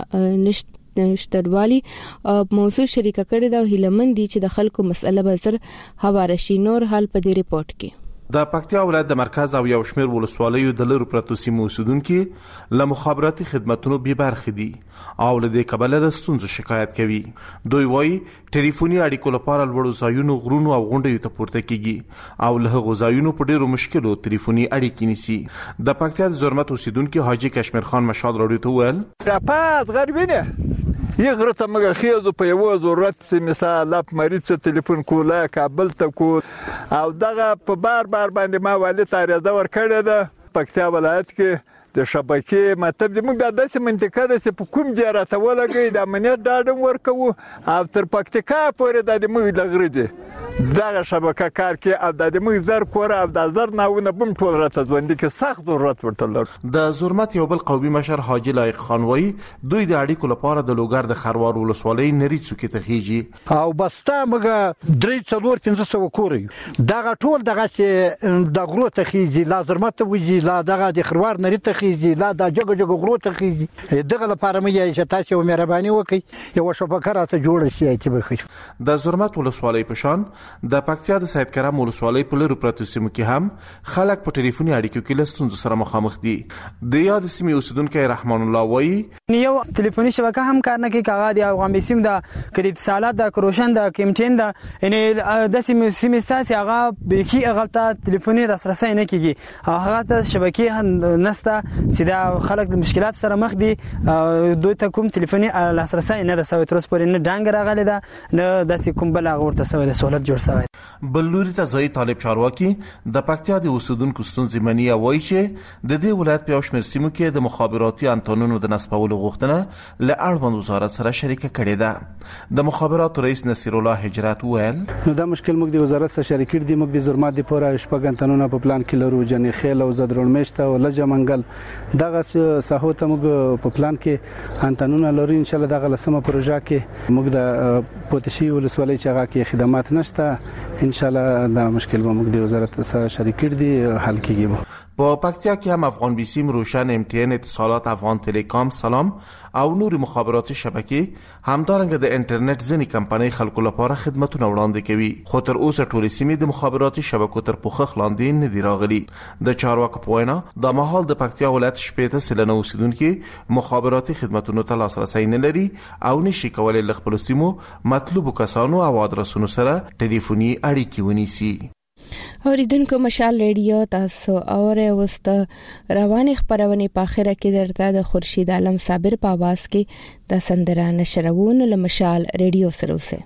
Speaker 1: نشټروالي موضوع شریک کړي دا هیلمن دي چې د خلکو مسله به زر هواره شي. نور حال په دې ریپورت کې
Speaker 3: د پکتیا ولایت د مرکز او یو شمېر ولسوالیو د لرو پرتو سیمو اوسیدونکو له مخابراتي خدماتو بې برخې دي او له دې کبله له ستونزو شکایت کوي. دوی وایي ټلیفوني اړیکو لپاره لوړو ځایونو غرونو او غونډیو ته پورته کیږي او له هغو ځایونو په ډیرو مشکلو ټلیفوني اړیکې نیسي. د پکتیا د زرمت اوسیدونکو حاجی کشمیر خان مشال راډیو ته ویل
Speaker 5: راپات غربینه یغره ته مګه خېزو په یو ضرورت مثال اپ مریض ته ټلیفون کوله کابل ته کو او دغه په بار باندې ما والي تاریخ ور کړی ده. پکتیا ولایت کې د شبکې مطلب موږ د داسې منطقه ده چې په کوم ځای راته ولګي د امنیت ډاډم ورکو او تر پکتیکا پورې د موږ لغړی دي دغه شبکه کار کې او د موږ زر کور او د زر ناونه بم ټول راته ځوندي کې سخت ضرورت ورته لر. د
Speaker 3: زرمت یو بل قومي مشر حاجی لایق خان وایي دوی د اړیکو لپاره د لوګر د خروار ولسوالۍ نریڅو کې تخیږي
Speaker 18: او بستا مګه 3-4-500 کور دغه ټول دغه چې د غرو تخیږي لا زرمت وږي لا دغه د خروار نری تخیږي لا د جګ غرو تخیږي دغه لپاره مې چې تاسو مهرباني وکړئ یو شبکه راته جوړ شي چې بخښ.
Speaker 3: د زرمت ولسوالۍ په شان د پکتیا د سید کرم ولسوالۍ په لرو پرتو سیمو کې هم خلک په ټلیفوني اړیکو کې له ستونزو سره مخامخ دي. د یاد سیمې اوسیدونکو رحمان الله وایي
Speaker 19: یو ټلیفوني شبکه هم کار نه کوي کاغه د افغان سیم د کډیټ اتصالات د کروشن د کیمټین د یعنی د سیمې ستاسي هغه به کې غلطه ټلیفوني راسرسي نه کیږي او هغه ته شبکې نسته چې دا خلک د مشکلات سره مخ دي. دوی ته کوم ټلیفوني راسرسي نه د سوي ترس پورې نه ډنګ راغلی ده نه د کوم بل هغه ورته سوي د سہولت جوړ سوي.
Speaker 3: بلوري ته ځای طالب چارواکي د پکتیا د اوسیدونکو ستونزې مني وایي چې د دې ولایت په یو شمېر سیمو کې د مخابراتي انتنونو د نصبولو غوښتنه له اړوند وزارت سره شریکه کړې ده. د مخابراتو رئیس نصیر الله هجرت ویل
Speaker 18: نو دا مشکل موږ د وزارت سره شریک کړی دی. موږ د زرمات د پوره شپږ انتنونه په پلان کې لرو جنې خیل او زدرون مشته او لجه منګل دغه ساحو ته موږ په پلان کې انتنونه لرو. ان شاء الله دغه لسمه پروژه کې موږ د پوتشي ولسوالۍ چې هغه کې خدمات نشته ان شاء الله دا مشکل به موږ د وزارت سره شریک کړي حل کیږي.
Speaker 3: په پکتیا کې هم افغان بیسیم، روشن، MTN اتصالات، افغان تلکام، سلام او نور مخابراتي شبکې همدارنګه د انټرنیټ ځینې کمپنۍ خلکو لپاره خدماتونه وړاندې کوي خو تر اوسه ټولې سیمې د مخابراتي شبکو تر پوښښ لاندې نه دي راغلي. د چارواکو په وینا د مهال د پکتیا ولایت 80 سلنه اوسیدونکو مخابراتي خدماتونو ته لاسرسي نه لري او نشي کولای له خپل سیمو مطلوب کسانو او ادرسونو سره ټلیفوني اړیکې ونیسي.
Speaker 1: اوریدونکو مشال ریډیو تاسو اوره وست رواني خبرونه په اخره کې درته د خورشید عالم صابر په आवाज کې د سندره نشرون له مشال ریډیو سره اوسه.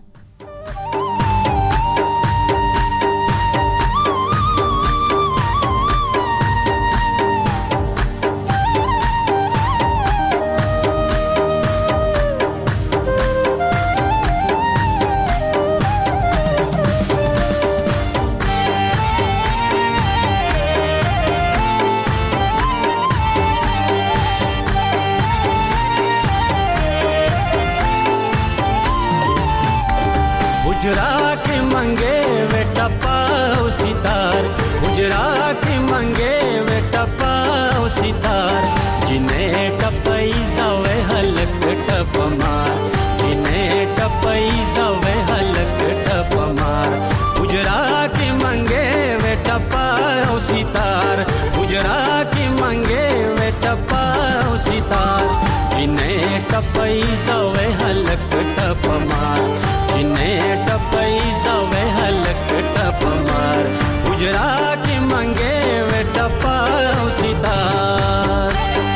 Speaker 7: टपई जावे हलक टपमार जिने टपई जावे हलक टपमार उजरा के मंगे वे टपाओ सितार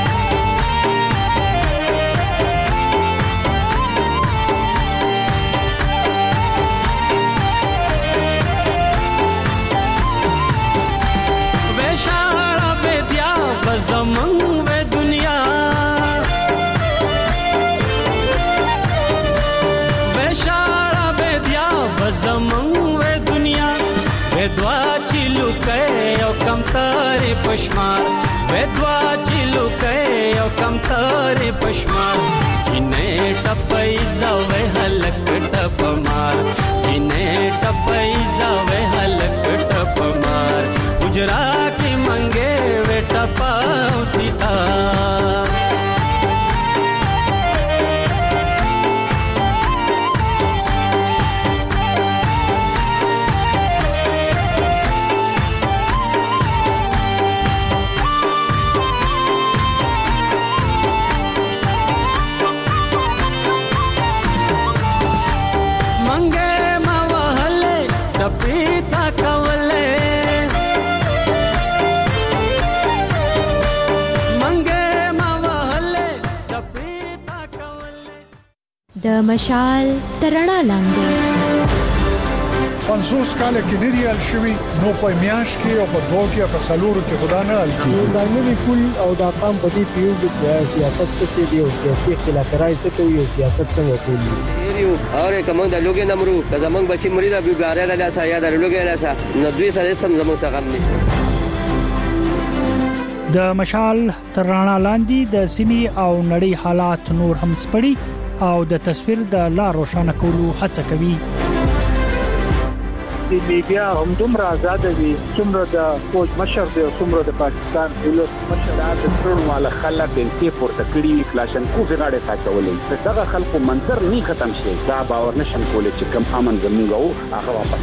Speaker 7: वे शाला बेदिया बजमंग वे दुनिया वे शाला बेदिया बजमंग वे दुनिया वे द्वा चिलु के ओ कम तारे पशमार वे द्वा चिलु के ओ कम तारे पशमार जिने टपई जावे हलक टपमार जिने टपई जावे हलक टपमार उजरा के मंगे वे टपाओ सितार पीता कवले मंगे मावहले पीता कवले
Speaker 9: د مشال ترنا لاندې
Speaker 10: 50 کال کې دی الشوي نو په میاش کې او په دوه کې په سالورو کې خدا نه ال کې
Speaker 13: دا نوې کول او دا قام په دې پیو د سیاست څخه دی او سیاسي خلافکارای څه کوي او سیاست څنګه کوي
Speaker 20: اور کوم د لوګي نمرو د زمنګ بچي مریدا بیګاره د لاسه یا د لوګي لاسه نو دوی سره سم زموږ څخه نشته
Speaker 21: د مشال ترنا لاندې د سیمې او نړۍ حالات نور هم سپړي او د تصویر د لا روښانه کولو هڅه کوي
Speaker 13: د میډیا هم دومره آزاد دي څومره د فوج مشر دی او څومره د پاکستان ولس مشر د ټول مال خلک انتي پورته کړی کلاشن کو غاړه ساتولې دغه خلکو منظر نه ختم شي دا باور نشم کولای چې کم امن زموږ هغه واپس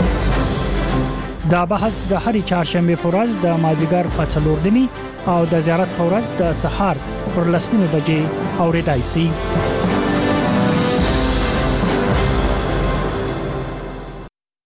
Speaker 21: دا بحث د هرې چهارشنبه په ورځ د مازیګر په 4 او د زیارت په ورځ د سحر پر 10 بجې اوریدای شي